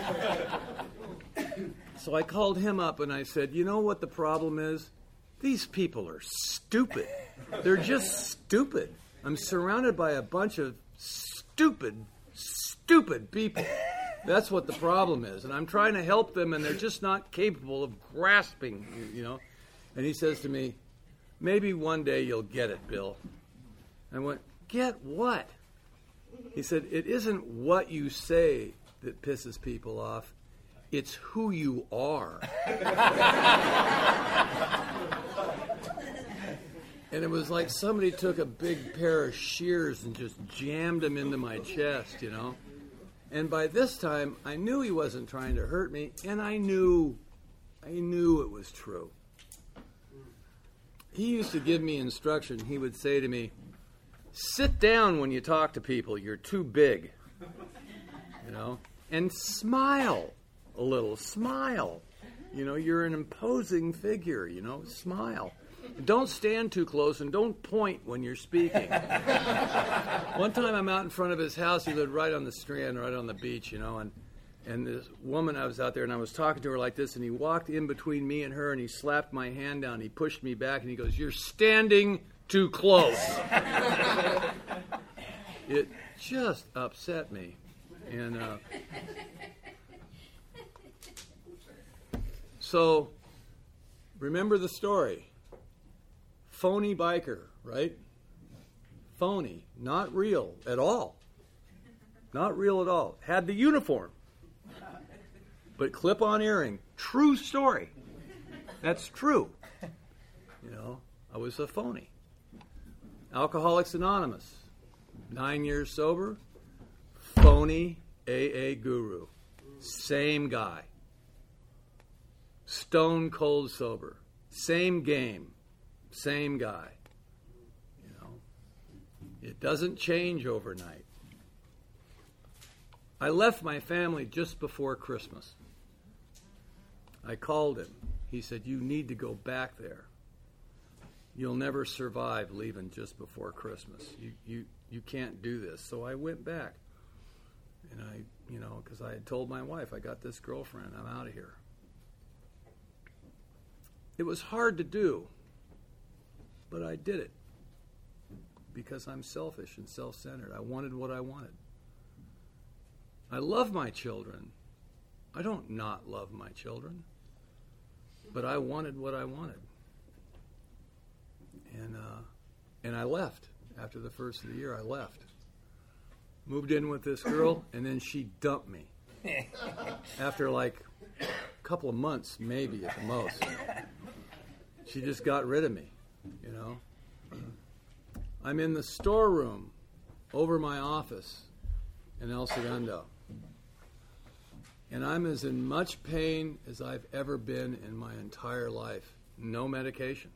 Speaker 1: So I called him up, and I said, you know what the problem is? These people are stupid. They're just stupid. I'm surrounded by a bunch of stupid, stupid people. That's what the problem is. And I'm trying to help them, and they're just not capable of grasping, you know. And he says to me, maybe one day you'll get it, Bill. I went, get what? He said, it isn't what you say that pisses people off. It's who you are. And it was like somebody took a big pair of shears and just jammed them into my chest, you know. And by this time, I knew he wasn't trying to hurt me, and I knew, I knew it was true. He used to give me instruction. He would say to me, sit down when you talk to people. You're too big, you know. And smile a little. Smile. You know, you're an imposing figure, you know. Smile. Don't stand too close, and don't point when you're speaking. One time I'm out in front of his house. He lived right on the Strand, right on the beach, you know, and and this woman, I was out there, and I was talking to her like this, and he walked in between me and her, and he slapped my hand down. He pushed me back, and he goes, you're standing too close. It just upset me. And uh, so, remember the story. Phony biker, right? Phony, not real at all. Not real at all. Had the uniform, but clip-on earring. True story. That's true. You know, I was a phony. Alcoholics Anonymous. Nine years sober. Phony A A guru. Same guy. Stone cold sober. Same game. Same guy. You know, it doesn't change overnight. I left my family just before Christmas. I called him. He said, you need to go back there. You'll never survive leaving just before Christmas. You you you can't do this. So I went back. And I, you know, because I had told my wife, I got this girlfriend, I'm out of here. It was hard to do. But I did it because I'm selfish and self-centered. I wanted what I wanted. I love my children. I don't not love my children. But I wanted what I wanted. And uh, and I left. After the first of the year, I left. Moved in with this girl, and then she dumped me. After like a couple of months, maybe at the most. She just got rid of me. You know, I'm in the storeroom over my office in El Segundo, and I'm as in much pain as I've ever been in my entire life. No medication.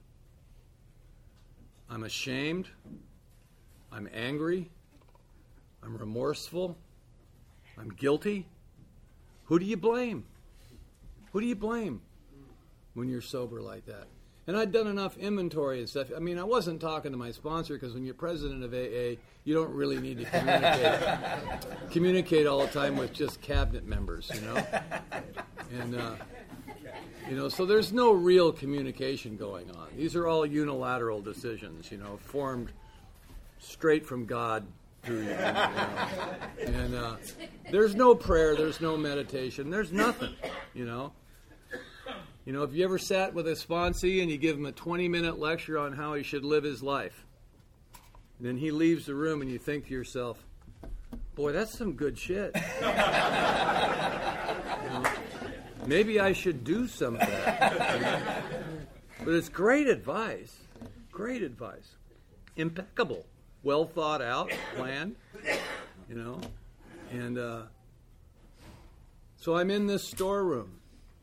Speaker 1: I'm ashamed. I'm angry. I'm remorseful. I'm guilty. Who do you blame? Who do you blame when you're sober like that? And I'd done enough inventory and stuff. I mean, I wasn't talking to my sponsor because when you're president of A A, you don't really need to communicate communicate all the time with just cabinet members, you know. And uh, you know, so there's no real communication going on. These are all unilateral decisions, you know, formed straight from God through you. you know. And uh, there's no prayer, there's no meditation, there's nothing, you know. You know, if you ever sat with a sponsee and you give him a twenty-minute lecture on how he should live his life, and then he leaves the room and you think to yourself, boy, that's some good shit. You know, maybe I should do some of that. You know? But it's great advice. Great advice. Impeccable. Well thought out, planned, you know. And uh, so I'm in this storeroom.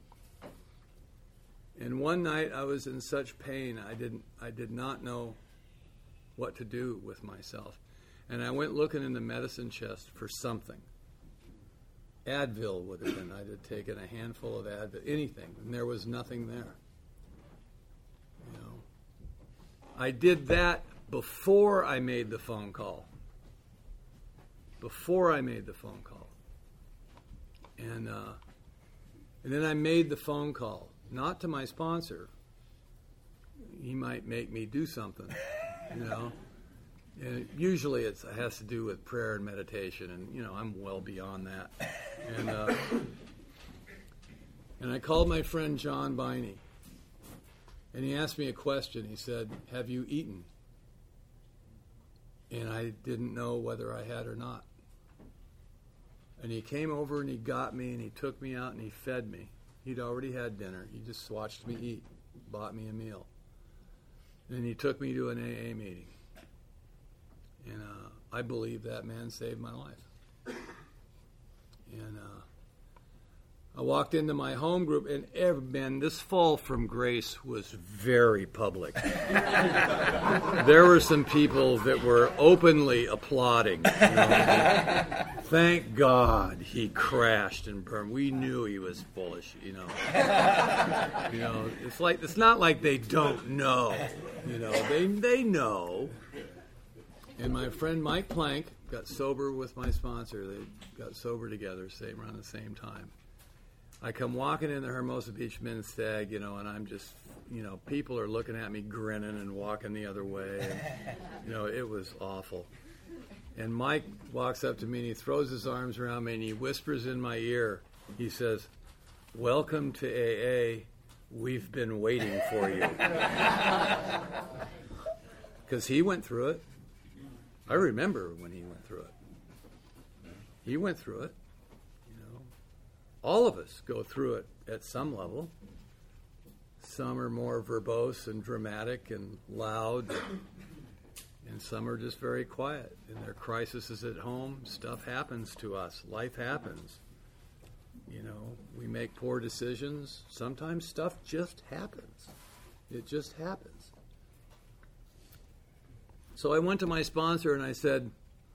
Speaker 1: And one night I was in such pain I didn't I did not know what to do with myself. And I went looking in the medicine chest for something. Advil would have been. I'd have taken a handful of Advil, anything, and there was nothing there. You know. I did that before I made the phone call. Before I made the phone call. And uh, and then I made the phone call. Not to my sponsor. He might make me do something, you know. And usually it's, it has to do with prayer and meditation, and, you know, I'm well beyond that. And uh, and I called my friend John Biney, and he asked me a question. He said, have you eaten? And I didn't know whether I had or not. And he came over and he got me, and he took me out and he fed me. He'd already had dinner. He just watched me eat, bought me a meal. And he took me to an A A meeting. And uh, I believe that man saved my life. And uh, I walked into my home group, and every, man, this fall from grace was very public. There were some people that were openly applauding. You know? Thank God he crashed and burned. We knew he was foolish, you know. You know, it's like it's not like they don't know. You know, they they know. And my friend Mike Plank got sober with my sponsor. They got sober together, same around the same time. I come walking in the Hermosa Beach Men's Stag, you know, and I'm just, you know, people are looking at me grinning and walking the other way. And, you know, it was awful. And Mike walks up to me and he throws his arms around me and he whispers in my ear. He says, "Welcome to A A. We've been waiting for you." Because he went through it. I remember when he went through it. He went through it. All of us go through it at some level. Some are more verbose and dramatic and loud, and some are just very quiet. In their crises at home, stuff happens to us. Life happens. You know, we make poor decisions. Sometimes stuff just happens. It just happens. So I went to my sponsor and I said,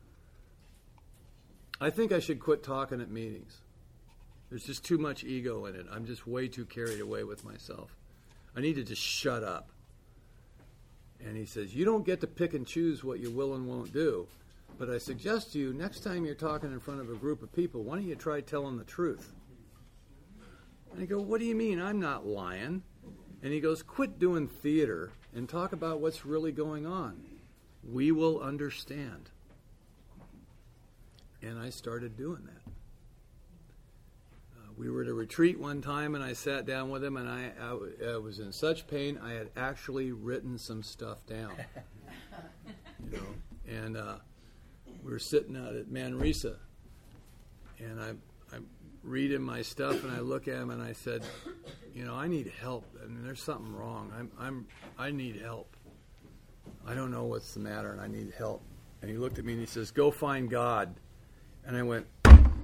Speaker 1: I think I should quit talking at meetings. There's just too much ego in it. I'm just way too carried away with myself. I need to just shut up. And he says, you don't get to pick and choose what you will and won't do. But I suggest to you, next time you're talking in front of a group of people, why don't you try telling the truth? And I go, what do you mean? I'm not lying. And he goes, quit doing theater and talk about what's really going on. We will understand. And I started doing that. We were at a retreat one time, and I sat down with him, and I, I, I was in such pain, I had actually written some stuff down. You know, and uh, we were sitting out at Manresa, and I, I read him my stuff, and I look at him, and I said, you know, I need help. I mean, there's something wrong. I'm, I'm, I need help. I don't know what's the matter, and I need help. And he looked at me, and he says, go find God. And I went,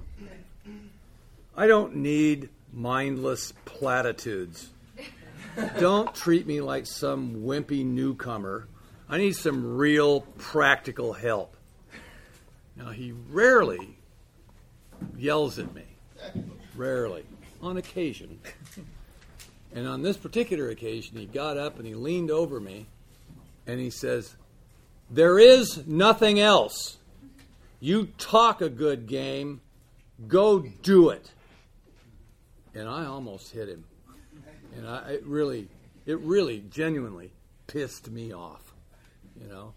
Speaker 1: I don't need mindless platitudes. Don't treat me like some wimpy newcomer. I need some real practical help. Now, he rarely yells at me. Rarely. On occasion. And on this particular occasion, he got up and he leaned over me and he says, "There is nothing else. You talk a good game. Go do it." And I almost hit him. And I it really, it really genuinely pissed me off, you know.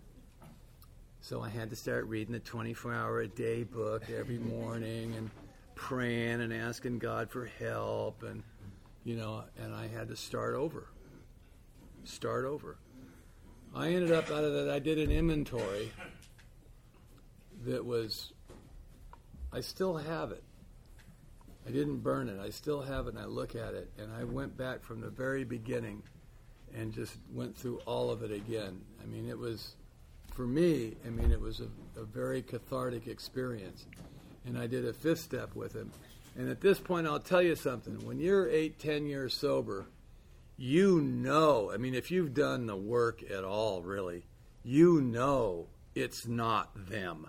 Speaker 1: So I had to start reading the twenty-four hour a day book every morning and praying and asking God for help, and you know, and I had to start over. Start over. I ended up out of that, I did an inventory that was, I still have it. I didn't burn it. I still have it, and I look at it, and I went back from the very beginning and just went through all of it again. I mean, it was, for me, I mean, it was a, a very cathartic experience. And I did a fifth step with him. And at this point, I'll tell you something. When you're eight, ten years sober, you know, I mean, if you've done the work at all, really, you know it's not them.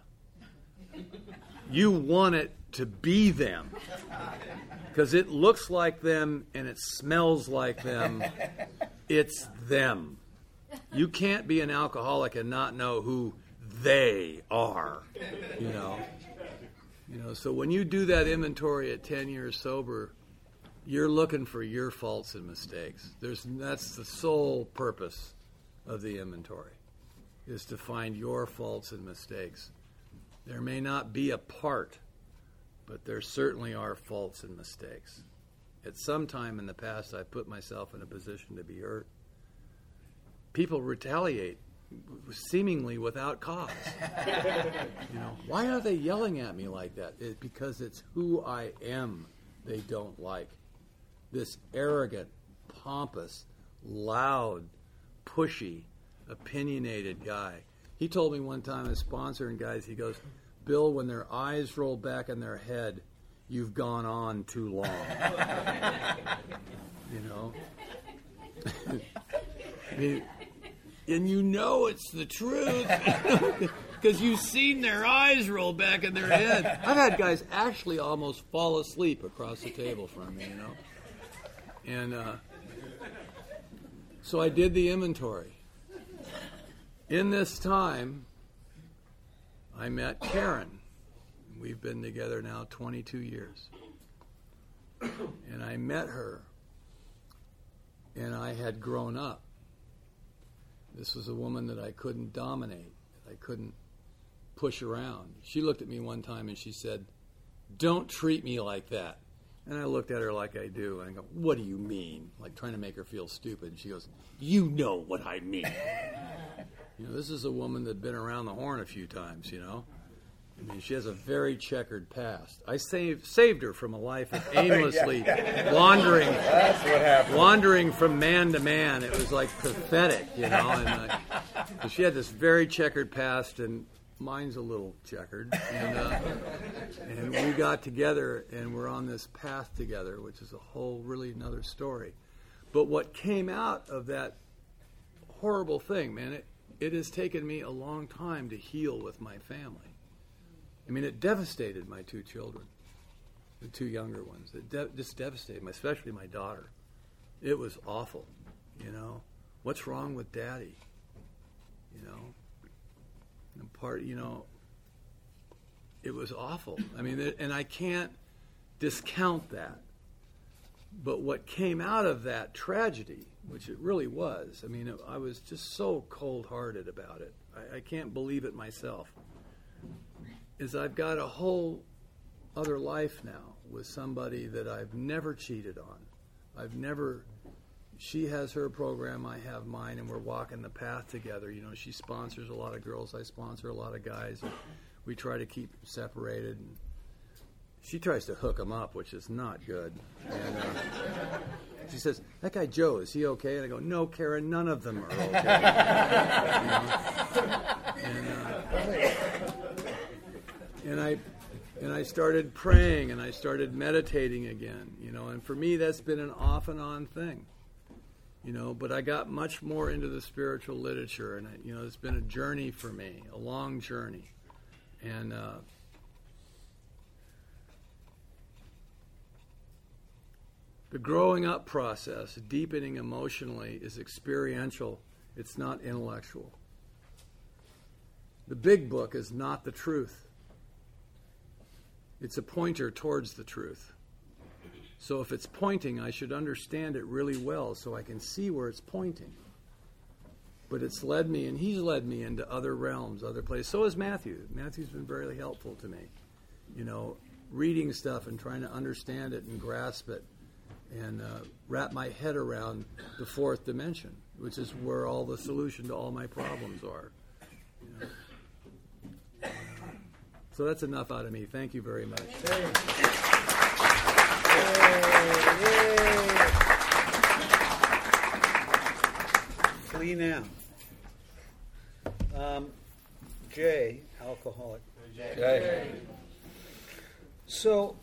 Speaker 1: You want it to be them. Because it looks like them and it smells like them. It's them. You can't be an alcoholic and not know who they are, you know. You know, so when you do that inventory at ten years sober, you're looking for your faults and mistakes. There's that's the sole purpose of the inventory, is to find your faults and mistakes. There may not be a part, but there certainly are faults and mistakes. At some time in the past, I put myself in a position to be hurt. People retaliate seemingly without cause. You know, why are they yelling at me like that? It, because it's who I am they don't like. This arrogant, pompous, loud, pushy, opinionated guy. He told me one time, as sponsoring guys, he goes, "Bill, when their eyes roll back in their head, you've gone on too long." You know? I mean, and you know it's the truth because you've seen their eyes roll back in their head. I've had guys actually almost fall asleep across the table from me, you know. And uh, so I did the inventory. In this time, I met Karen. We've been together now twenty-two years. And I met her, and I had grown up. This was a woman that I couldn't dominate, that I couldn't push around. She looked at me one time and she said, "Don't treat me like that." And I looked at her like I do, and I go, "What do you mean?" Like trying to make her feel stupid. She goes, "You know what I mean." You know, this is a woman that'd been around the horn a few times, you know. I mean, she has a very checkered past. I saved saved her from a life of aimlessly yeah. wandering,
Speaker 2: That's what happened.
Speaker 1: wandering from man to man. It was like pathetic, you know. And uh, so she had this very checkered past, and mine's a little checkered. And, uh, and we got together, and we're on this path together, which is a whole, really another story. But what came out of that horrible thing, man, it, it has taken me a long time to heal with my family. I mean, it devastated my two children, the two younger ones. It de- just devastated me, especially my daughter. It was awful, you know. What's wrong with Daddy? You know, and part, you know, it was awful. I mean, it, and I can't discount that. But what came out of that tragedy, which it really was, I mean, it, I was just so cold-hearted about it. I, I can't believe it myself. Is I've got a whole other life now with somebody that I've never cheated on. I've never, she has her program, I have mine, and we're walking the path together. You know, she sponsors a lot of girls, I sponsor a lot of guys. And we try to keep separated. And she tries to hook them up, which is not good. And uh, she says, "That guy Joe, is he okay?" And I go, "No, Karen, none of them are okay." You know? And, uh, And I, and I started praying, and I started meditating again, you know. And for me, that's been an off and on thing, you know. But I got much more into the spiritual literature, and I, you know, it's been a journey for me, a long journey. And uh, The growing up process, deepening emotionally, is experiential. It's not intellectual. The big book is not the truth. It's a pointer towards the truth. So if it's pointing, I should understand it really well so I can see where it's pointing. But it's led me, and he's led me into other realms, other places. So has Matthew. Matthew's been very helpful to me. You know, reading stuff and trying to understand it and grasp it and uh, wrap my head around the fourth dimension, which is where all the solution to all my problems are. You know? So that's enough out of me. Thank you very much.
Speaker 3: Yay. Yay. Flee now. Um, Jay, alcoholic.
Speaker 2: Jay.
Speaker 3: So,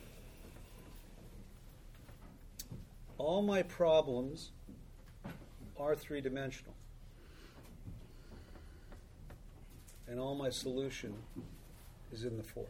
Speaker 3: all my problems are three-dimensional. And all my solution is in the fourth.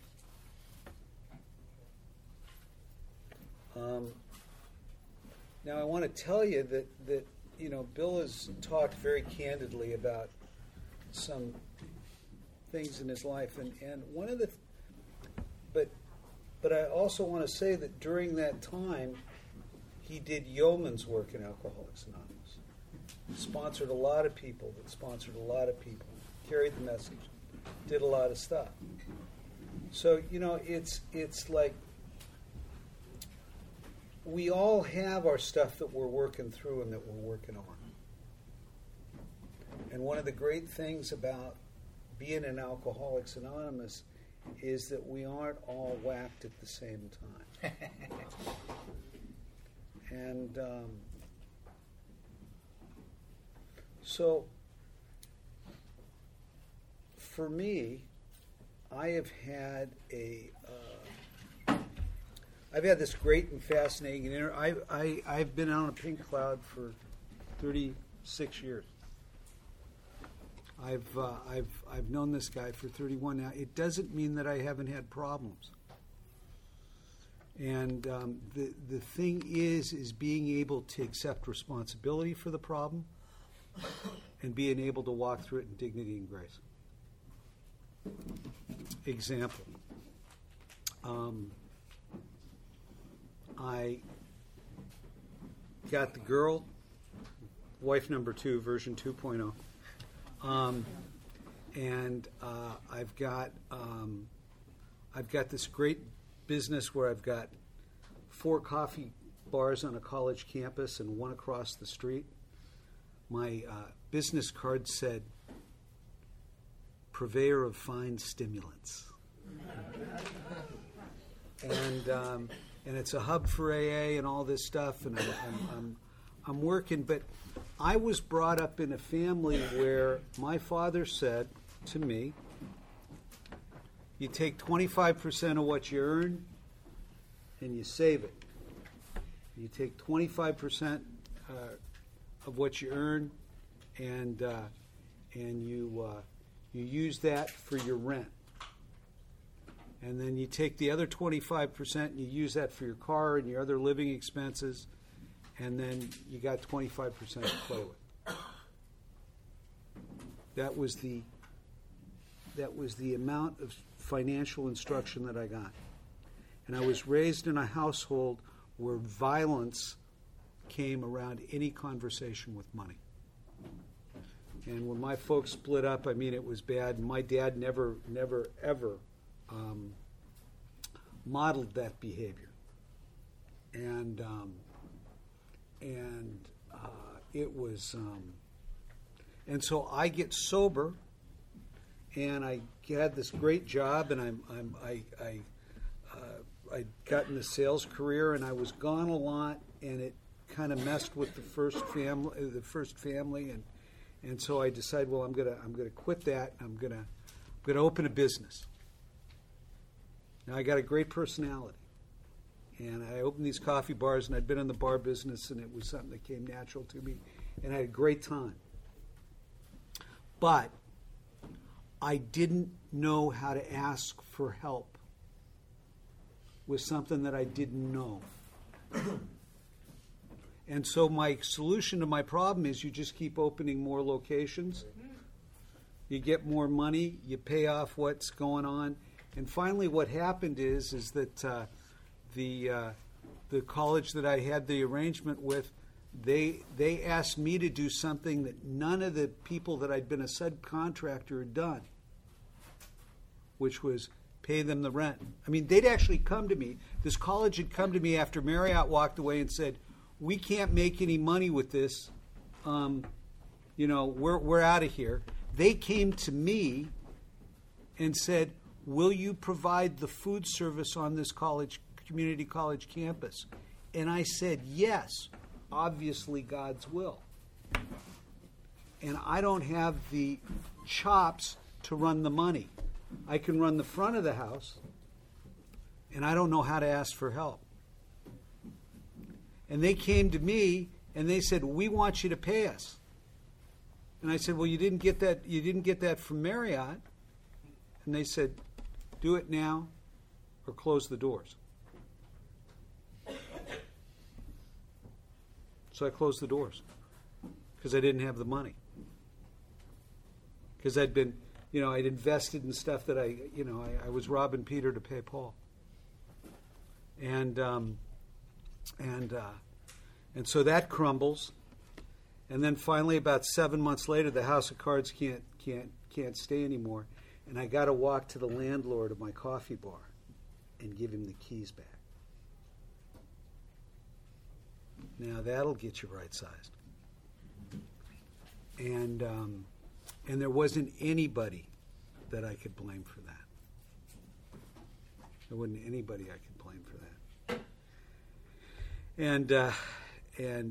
Speaker 3: Um, now, I want to tell you that, that, you know, Bill has talked very candidly about some things in his life. And, and one of the... Th- but, but I also want to say that during that time, he did yeoman's work in Alcoholics Anonymous. Sponsored a lot of people, that sponsored a lot of people, carried the message, did a lot of stuff. So, you know, it's it's like we all have our stuff that we're working through and that we're working on. And one of the great things about being in Alcoholics Anonymous is that we aren't all whacked at the same time. And um, so, for me, I have had a, uh, I've had this great and fascinating inter- I, I, I've been on a pink cloud for thirty-six years. I've, uh, I've, I've known this guy for thirty-one now. It doesn't mean that I haven't had problems. And um, the the thing is, is being able to accept responsibility for the problem and being able to walk through it in dignity and grace. Example. Um, I got the girl, wife number two, version two point oh. Um, and uh, I've got um, I've got this great business where I've got four coffee bars on a college campus and one across the street. My uh, business card said, "Purveyor of fine stimulants," and um, and it's a hub for A A and all this stuff. And I'm, I'm, I'm I'm working, but I was brought up in a family where my father said to me, "You take twenty-five percent of what you earn and you save it. You take twenty-five percent uh, of what you earn and uh, and you uh, you use that for your rent. And then you take the other twenty-five percent and you use that for your car and your other living expenses, and then you got twenty-five percent to play with." That was the that was the amount of financial instruction that I got. And I was raised in a household where violence came around any conversation with money. And when my folks split up, I mean, it was bad. My dad never, never, ever um, modeled that behavior. And um, and uh, it was, um, and so I get sober, and I had this great job, and I'm, I'm I, I, uh, I got in the sales career, and I was gone a lot, and it kind of messed with the first family, the first family, and and so I decided, well, I'm gonna I'm gonna quit that. I'm gonna I'm gonna open a business. Now I got a great personality, and I opened these coffee bars, and I'd been in the bar business, and it was something that came natural to me, and I had a great time. But I didn't know how to ask for help with something that I didn't know. And so my solution to my problem is you just keep opening more locations. You get more money, you pay off what's going on. And finally what happened is is that uh, the uh, the college that I had the arrangement with, they they asked me to do something that none of the people that I'd been a subcontractor had done, which was pay them the rent. I mean, they'd actually come to me. This college had come to me after Marriott walked away and said, we can't make any money with this. Um, you know, we're we're out of here. They came to me and said, will you provide the food service on this college, community college campus? And I said, yes, obviously God's will. And I don't have the chops to run the money. I can run the front of the house, and I don't know how to ask for help. And they came to me and they said, we want you to pay us. And I said, well, you didn't get that, you didn't get that from Marriott. And they said, do it now or close the doors. So I closed the doors because I didn't have the money. Because I'd been, you know, I'd invested in stuff that I, you know, I, I was robbing Peter to pay Paul. And, um, and, uh, and so that crumbles. And then finally, about seven months later, the House of Cards can't can't can't stay anymore, and I got to walk to the landlord of my coffee bar and give him the keys back. Now that'll get you right-sized. And um, and there wasn't anybody that I could blame for that. There wasn't anybody I could blame for that. And uh, and.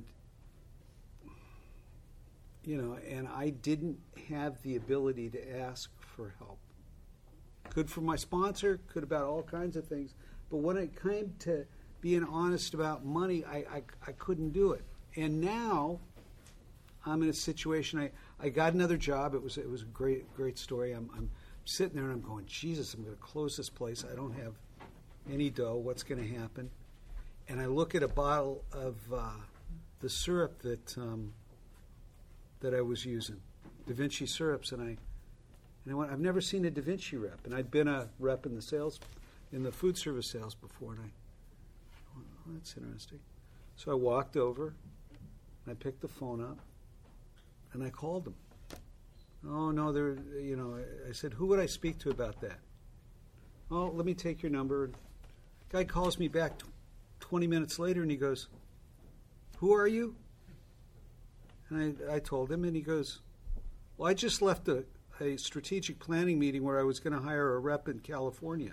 Speaker 3: You know, and I didn't have the ability to ask for help. Could for my sponsor, could about all kinds of things. But when it came to being honest about money, I, I, I couldn't do it. And now I'm in a situation, I, I got another job. It was it was a great great story. I'm, I'm sitting there and I'm going, Jesus, I'm going to close this place. I don't have any dough. What's going to happen? And I look at a bottle of uh, the syrup that... Um, that I was using, Da Vinci syrups, and I, and I went, I've never seen a Da Vinci rep, and I'd been a rep in the sales, in the food service sales before, and I went, oh, that's interesting. So I walked over, and I picked the phone up, and I called them. Oh no, they're, you know, I, I said, who would I speak to about that? Oh, let me take your number. Guy calls me back t- twenty minutes later, and he goes, who are you? And I, I told him, and he goes, well, I just left a, a strategic planning meeting where I was going to hire a rep in California.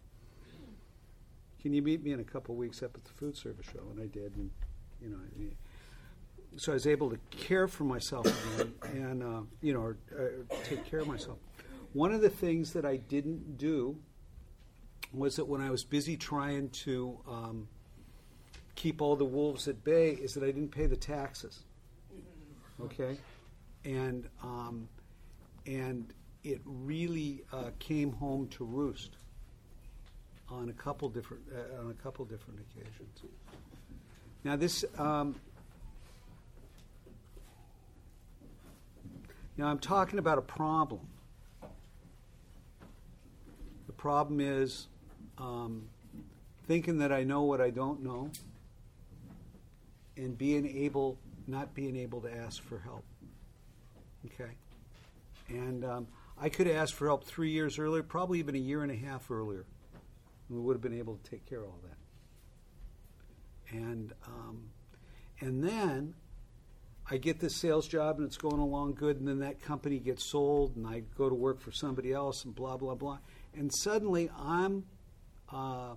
Speaker 3: Can you meet me in a couple of weeks up at the food service show? And I did, and you know, so I was able to care for myself again, and uh, you know, or, or take care of myself. One of the things that I didn't do was that when I was busy trying to um, keep all the wolves at bay, is that I didn't pay the taxes. Okay, and um, and it really uh, came home to roost on a couple different uh, on a couple different occasions. Now this um, now I'm talking about a problem. The problem is um, thinking that I know what I don't know, and being able. Not being able to ask for help. Okay? And um, I could have asked for help three years earlier, probably even a year and a half earlier. And we would have been able to take care of all that. And um, and then I get this sales job and it's going along good, and then that company gets sold and I go to work for somebody else and blah, blah, blah. And suddenly I'm uh,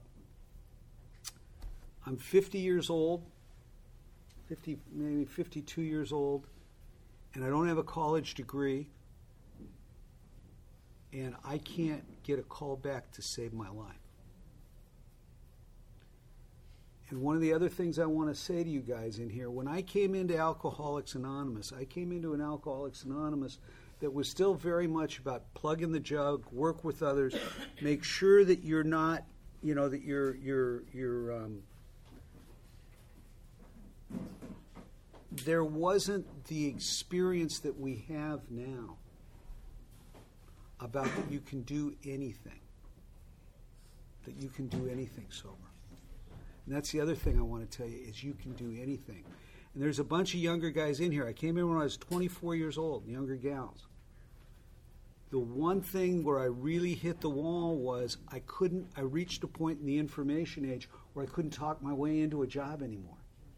Speaker 3: I'm fifty years old. fifty, maybe fifty-two years old, and I don't have a college degree, and I can't get a call back to save my life. And one of the other things I want to say to you guys in here, when I came into Alcoholics Anonymous, I came into an Alcoholics Anonymous that was still very much about plug in the jug, work with others, make sure that you're not, you know, that you're you're you're um, there wasn't the experience that we have now about that you can do anything, that you can do anything sober. And that's the other thing I want to tell you is you can do anything. And there's a bunch of younger guys in here. I came in when I was twenty-four years old, younger gals. The one thing where I really hit the wall was I couldn't, I reached a point in the information age where I couldn't talk my way into a job anymore.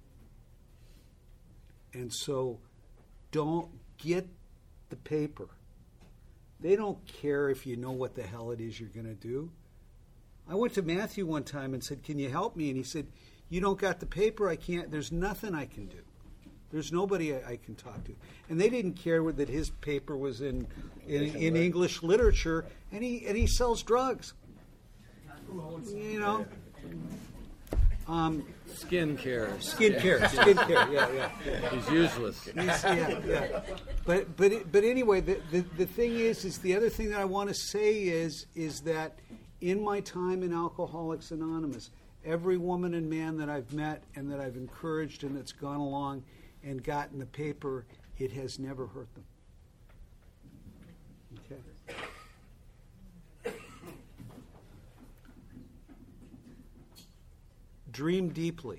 Speaker 3: And so don't get the paper. They don't care if you know what the hell it is you're going to do. I went to Matthew one time and said, can you help me? And he said, you don't got the paper, I can't, there's nothing I can do. There's nobody I, I can talk to. And they didn't care that his paper was in in, in English literature, and he and he sells drugs. You know? Um,
Speaker 1: Skin care.
Speaker 3: Skin care, skin care, yeah, yeah.
Speaker 1: He's useless.
Speaker 3: He's, yeah, yeah. But but it- but anyway, the, the the thing is, is the other thing that I want to say is is that in my time in Alcoholics Anonymous, every woman and man that I've met and that I've encouraged and that's gone along and gotten the paper, it has never hurt them. Okay. Dream deeply.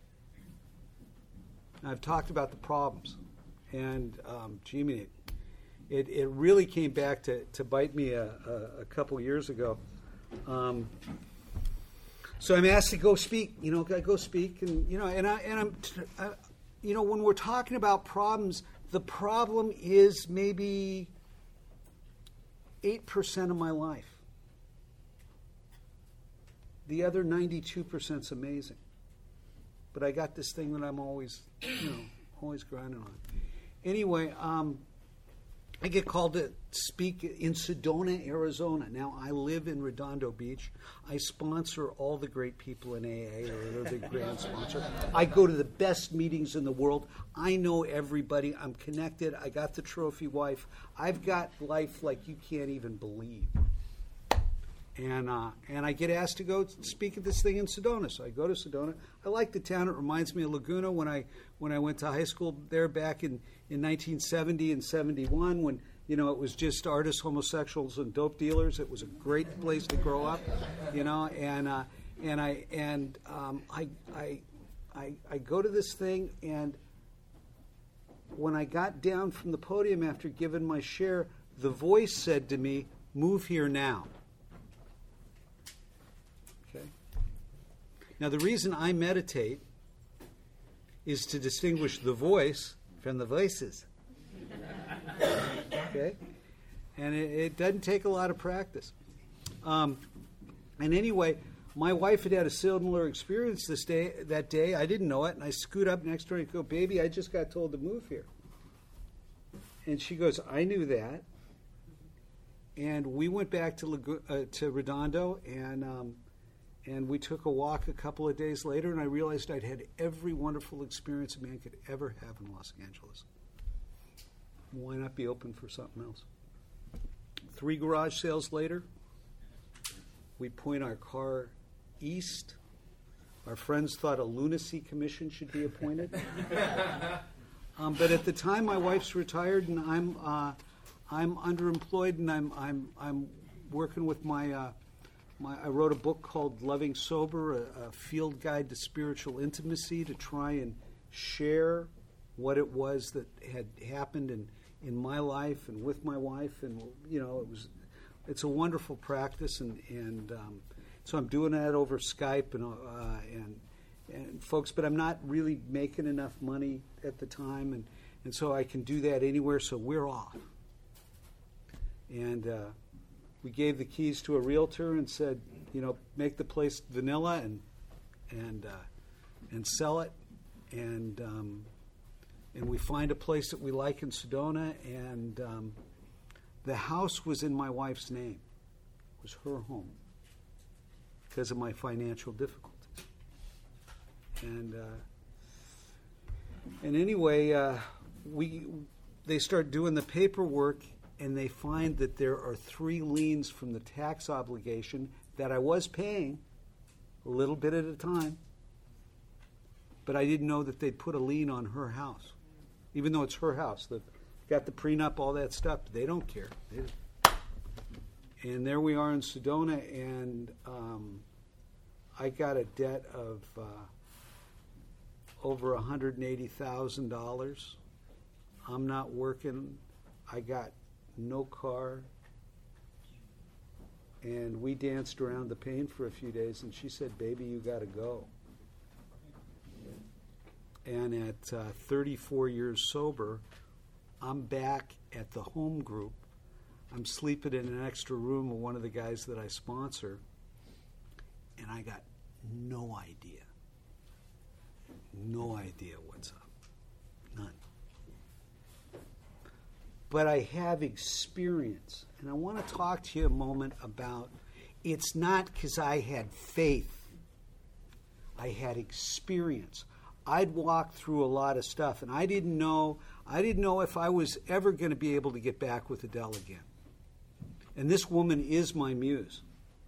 Speaker 3: I've talked about the problems, and um, gee, me, it, it really came back to, to bite me a, a, a couple years ago. Um, so I'm asked to go speak. You know, I go speak, and you know, and I and I'm, I, you know, when we're talking about problems, the problem is maybe eight percent of my life. The other ninety-two percent is amazing. But I got this thing that I'm always, you know, always grinding on. Anyway, um, I get called to speak in Sedona, Arizona. Now, I live in Redondo Beach. I sponsor all the great people in A A, or they're the grand sponsor. I go to the best meetings in the world. I know everybody. I'm connected. I got the trophy wife. I've got life like you can't even believe. And uh, and I get asked to go speak at this thing in Sedona, so I go to Sedona. I like the town. It reminds me of Laguna when I when I went to high school there back in, in nineteen seventy and seventy-one, when you know it was just artists, homosexuals, and dope dealers. It was a great place to grow up, you know. And uh, and I and um, I, I I I go to this thing, and when I got down from the podium after giving my share, the voice said to me, "Move here now." Now, the reason I meditate is to distinguish the voice from the voices. Okay? And it, it doesn't take a lot of practice. Um, and anyway, my wife had had a similar experience this day. That day, I didn't know it, and I scoot up next to her and go, "Baby, I just got told to move here." And she goes, "I knew that." And we went back to Lagu- uh, to Redondo, and um, And we took a walk a couple of days later, and I realized I'd had every wonderful experience a man could ever have in Los Angeles. Why not be open for something else? Three garage sales later, we point our car east. Our friends thought a lunacy commission should be appointed. um, but at the time, my wife's retired, and I'm uh, I'm underemployed, and I'm I'm I'm working with my. Uh, My, I wrote a book called Loving Sober, a, a field guide to spiritual intimacy, to try and share what it was that had happened in, in my life and with my wife. And, you know, it was, it's a wonderful practice. And, and um, so I'm doing that over Skype and, uh, and, and folks, but I'm not really making enough money at the time. And, and so I can do that anywhere. So we're off. And, uh, we gave the keys to a realtor and said, you know, make the place vanilla and and uh, and sell it, and um, and we find a place that we like in Sedona, and um, the house was in my wife's name, it was her home, because of my financial difficulties, and uh, and anyway, uh, we they start doing the paperwork. And they find that there are three liens from the tax obligation that I was paying a little bit at a time, but I didn't know that they'd put a lien on her house. even though it's her house. They've got the prenup, all that stuff. They don't care. They, and there we are in Sedona, and um, I got a debt of uh, over one hundred eighty thousand dollars. I'm not working. I got no car. And we danced around the pain for a few days, and she said, baby, you got to go. And at uh, thirty-four years sober, I'm back at the home group. I'm sleeping in an extra room with one of the guys that I sponsor, and I got no idea. No idea what's up. None. But I have experience, and I want to talk to you a moment about, it's not because I had faith. I had experience. I'd walked through a lot of stuff, and I didn't know, I didn't know if I was ever going to be able to get back with Adele again. And this woman is my muse.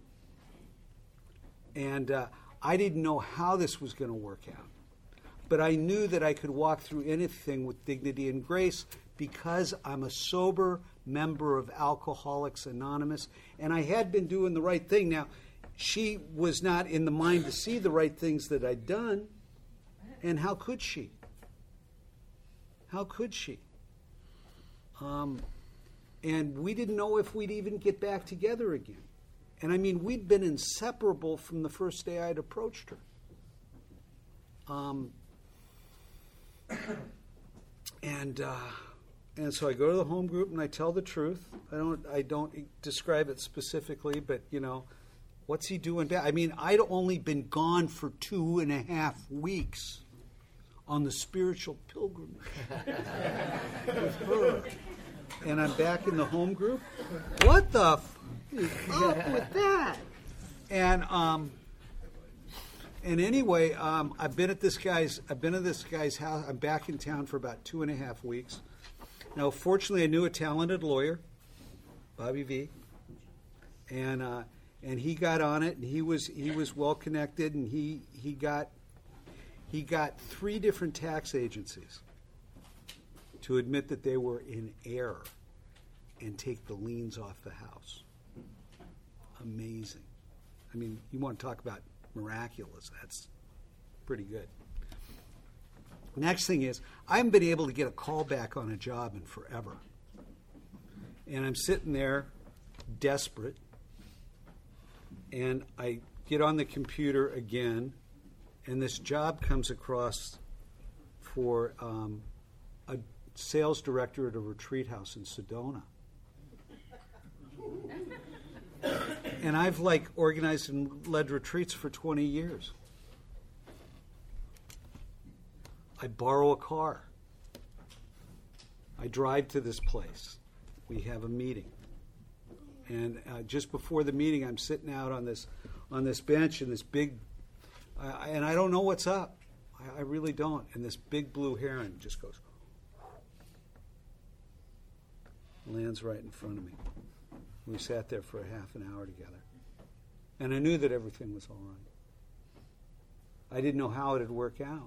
Speaker 3: And uh, I didn't know how this was going to work out. But I knew that I could walk through anything with dignity and grace because I'm a sober member of Alcoholics Anonymous, and I had been doing the right thing. Now, she was not in the mind to see the right things that I'd done, and how could she? How could she? Um, and we didn't know if we'd even get back together again. And I mean, we'd been inseparable from the first day I'd approached her. Um, and uh, and so I go to the home group and I tell the truth. I don't I don't describe it specifically, but you know, what's he doing back? I mean, I'd only been gone for two and a half weeks on the spiritual pilgrimage with her, and I'm back in the home group. What the f- is up with that? And um. And anyway, um, I've been at this guy's. I've been at this guy's house. I'm back in town for about two and a half weeks. Now, fortunately, I knew a talented lawyer, Bobby V, and uh, and he got on it, and he was he was well connected, and he he got he got three different tax agencies to admit that they were in error and take the liens off the house. Amazing. I mean, you want to talk about miraculous. That's pretty good. Next thing is, I haven't been able to get a call back on a job in forever. And I'm sitting there desperate, and I get on the computer again, and this job comes across for um, a sales director at a retreat house in Sedona. And I've like organized and led retreats for twenty years. I borrow a car. I drive to this place. We have a meeting. And uh, just before the meeting, I'm sitting out on this on this bench in this big, uh, and I don't know what's up. I, I really don't. And this big blue heron just goes, lands right in front of me. We sat there for a half an hour together. And I knew that everything was all right. I didn't know how it would work out.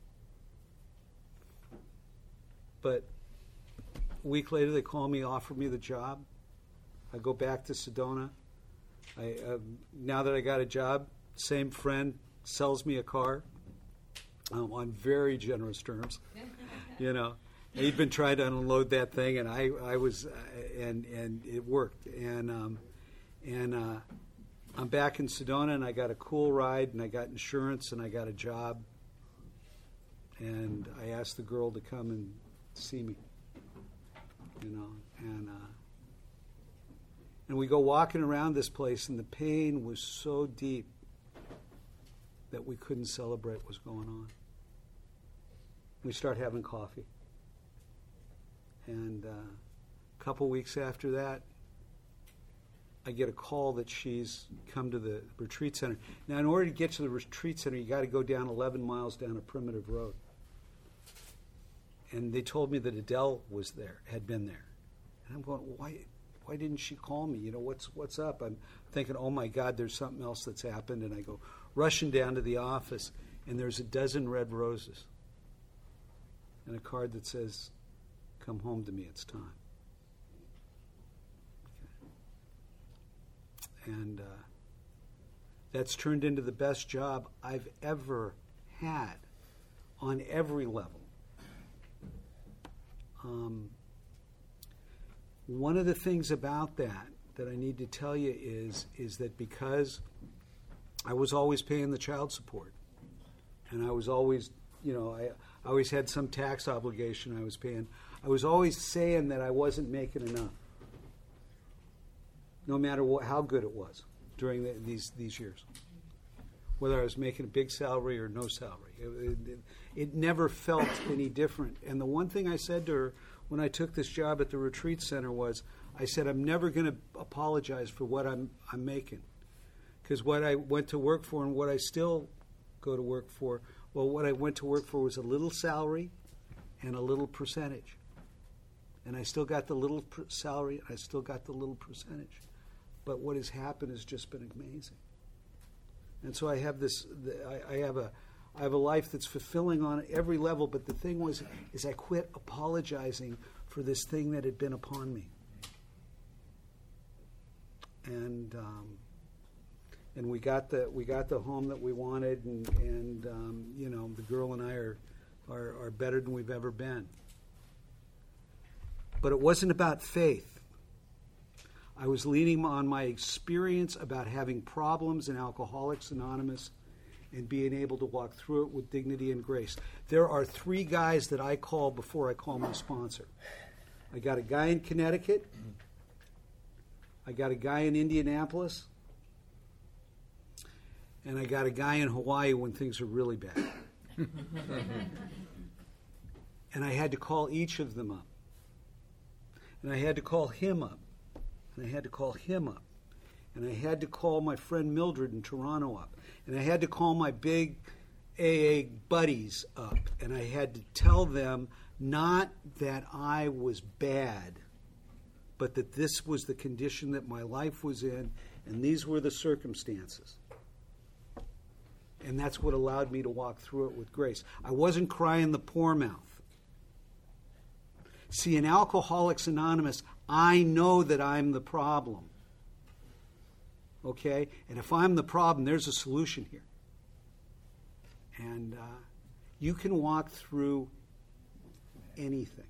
Speaker 3: But a week later, they call me, offer me the job. I go back to Sedona. I, uh, now that I got a job, same friend sells me a car um, on very generous terms, you know. He'd been trying to unload that thing, and I, I was, uh, and and it worked. And um, and uh, I'm back in Sedona, and I got a cool ride, and I got insurance, and I got a job. And I asked the girl to come and see me, you know, and uh, and we go walking around this place, and the pain was so deep that we couldn't celebrate what was going on. We start having coffee. And uh, a couple weeks after that, I get a call that she's come to the retreat center. Now, in order to get to the retreat center, you got to go down eleven miles down a primitive road. And they told me that Adele was there, had been there. And I'm going, why, why didn't she call me? You know, what's what's up? I'm thinking, oh my God, there's something else that's happened. And I go rushing down to the office, and there's a dozen red roses. and a card that says, "Come home to me, it's time." Okay. And uh, that's turned into the best job I've ever had on every level. Um, one of the things about that that I need to tell you is is that because I was always paying the child support, and I was always, you know, I, I always had some tax obligation I was paying. I was always saying that I wasn't making enough, no matter what, how good it was during the, these these years. Whether I was making a big salary or no salary, it, it, it never felt any different. And the one thing I said to her when I took this job at the retreat center was, I said, I'm never going to apologize for what I'm I'm making, because what I went to work for and what I still go to work for, well, what I went to work for was a little salary and a little percentage, and I still got the little per- salary, and I still got the little percentage, but what has happened has just been amazing. And so I have this, I, I have a, I have a life that's fulfilling on every level. But the thing was, is I quit apologizing for this thing that had been upon me. And um, and we got the we got the home that we wanted, and and um, you know, the girl and I are, are are better than we've ever been. But it wasn't about faith. I was leaning on my experience about having problems in Alcoholics Anonymous and being able to walk through it with dignity and grace. There are three guys that I call before I call my sponsor. I got a guy in Connecticut. I got a guy in Indianapolis. And I got a guy in Hawaii when things are really bad. And I had to call each of them up. And I had to call him up. And I had to call him up. And I had to call my friend Mildred in Toronto up. And I had to call my big A A buddies up. And I had to tell them not that I was bad, but that this was the condition that my life was in, and these were the circumstances. And that's what allowed me to walk through it with grace. I wasn't crying the poor mouth. See, in Alcoholics Anonymous, I know that I'm the problem. Okay? And if I'm the problem, there's a solution here. And uh, you can walk through anything.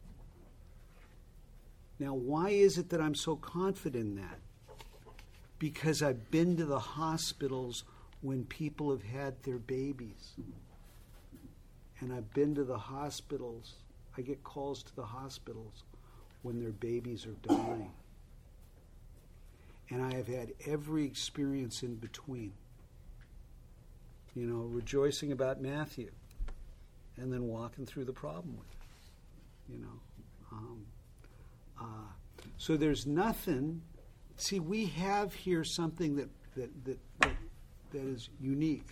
Speaker 3: Now, why is it that I'm so confident in that? Because I've been to the hospitals when people have had their babies. And I've been to the hospitals. I get calls to the hospitals when their babies are dying. And I have had every experience in between. You know, rejoicing about Matthew and then walking through the problem with it. You know. Um, uh, so there's nothing. See, we have here something that that, that that that is unique.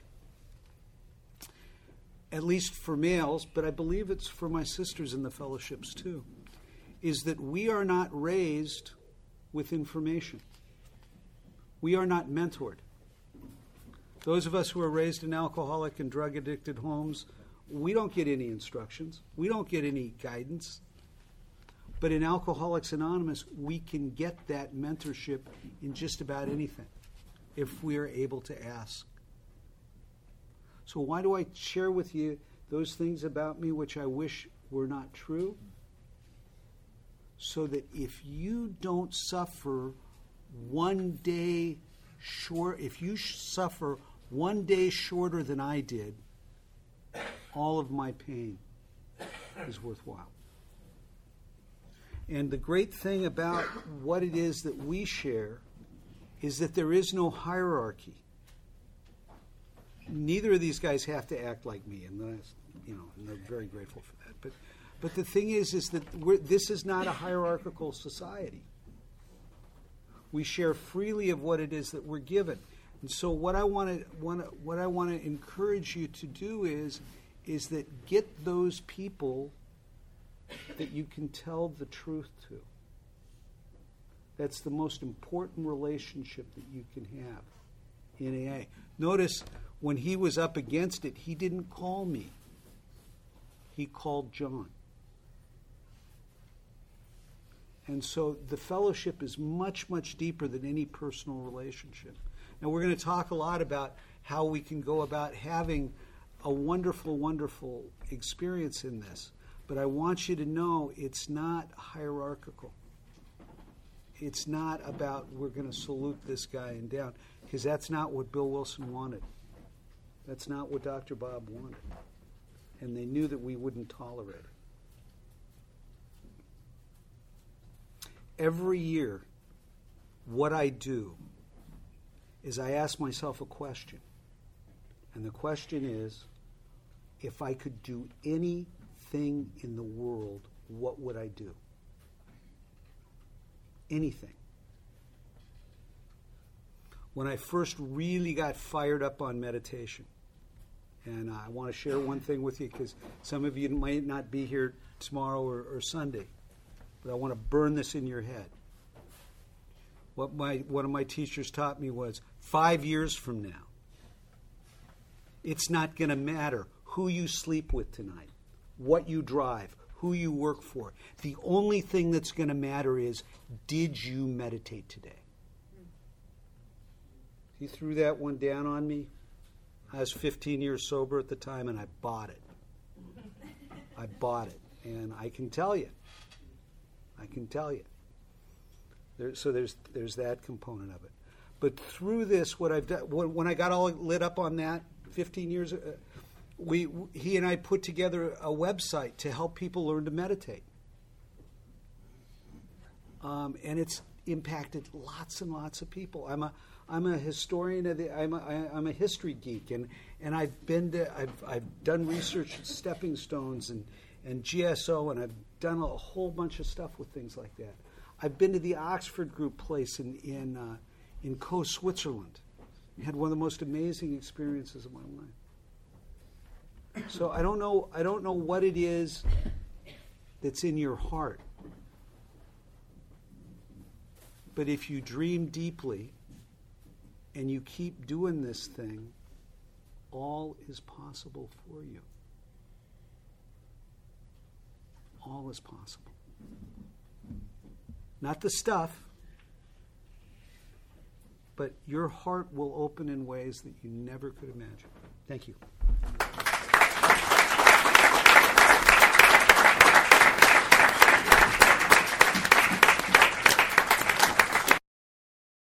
Speaker 3: At least for males, but I believe it's for my sisters in the fellowships too, is that we are not raised with information. We are not mentored. Those of us who are raised in alcoholic and drug-addicted homes, we don't get any instructions. We don't get any guidance. But in Alcoholics Anonymous, we can get that mentorship in just about anything if we are able to ask. So why do I share with you those things about me which I wish were not true? So that if you don't suffer one day short, if you sh- suffer one day shorter than I did, all of my pain is worthwhile. And the great thing about what it is that we share is that there is no hierarchy. Neither of these guys have to act like me, and that's, you know, and they're very grateful for that. But, but the thing is, is that we're, this is not a hierarchical society. We share freely of what it is that we're given, and so what I want to, want to, what I want to encourage you to do is, is that get those people that you can tell the truth to. That's the most important relationship that you can have in A A. Notice when he was up against it, he didn't call me. he called John. And so the fellowship is much, much deeper than any personal relationship. Now, we're going to talk a lot about how we can go about having a wonderful, wonderful experience in this. But I want you to know it's not hierarchical. It's not about we're going to salute this guy and down, because that's not what Bill Wilson wanted. That's not what Doctor Bob wanted. And they knew that we wouldn't tolerate it. Every year, what I do is I ask myself a question. And the question is, if I could do anything in the world, what would I do? Anything. When I first really got fired up on meditation, and I want to share one thing with you because some of you might not be here tomorrow or, or Sunday, but I want to burn this in your head. What my one of my teachers taught me was, five years from now, it's not going to matter who you sleep with tonight, what you drive, who you work for. The only thing that's going to matter is, did you meditate today? He threw that one down on me. I was fifteen years sober at the time, and I bought it. I bought it. And I can tell you, I can tell you. There, so there's there's that component of it. But through this, what I've done, when, when I got all lit up on that fifteen years, uh, we he and I put together a website to help people learn to meditate. Um, and it's impacted lots and lots of people. I'm a I'm a historian of the I'm a, I'm a history geek, and, and I've been to I've I've done research at Stepping Stones and, and G S O, and I've done a whole bunch of stuff with things like that. I've been to the Oxford Group place in in uh, in Co, Switzerland. I had one of the most amazing experiences of my life. So I don't know I don't know what it is that's in your heart. But if you dream deeply and you keep doing this thing, all is possible for you. All is possible. Not the stuff, but your heart will open in ways that you never could imagine. Thank you.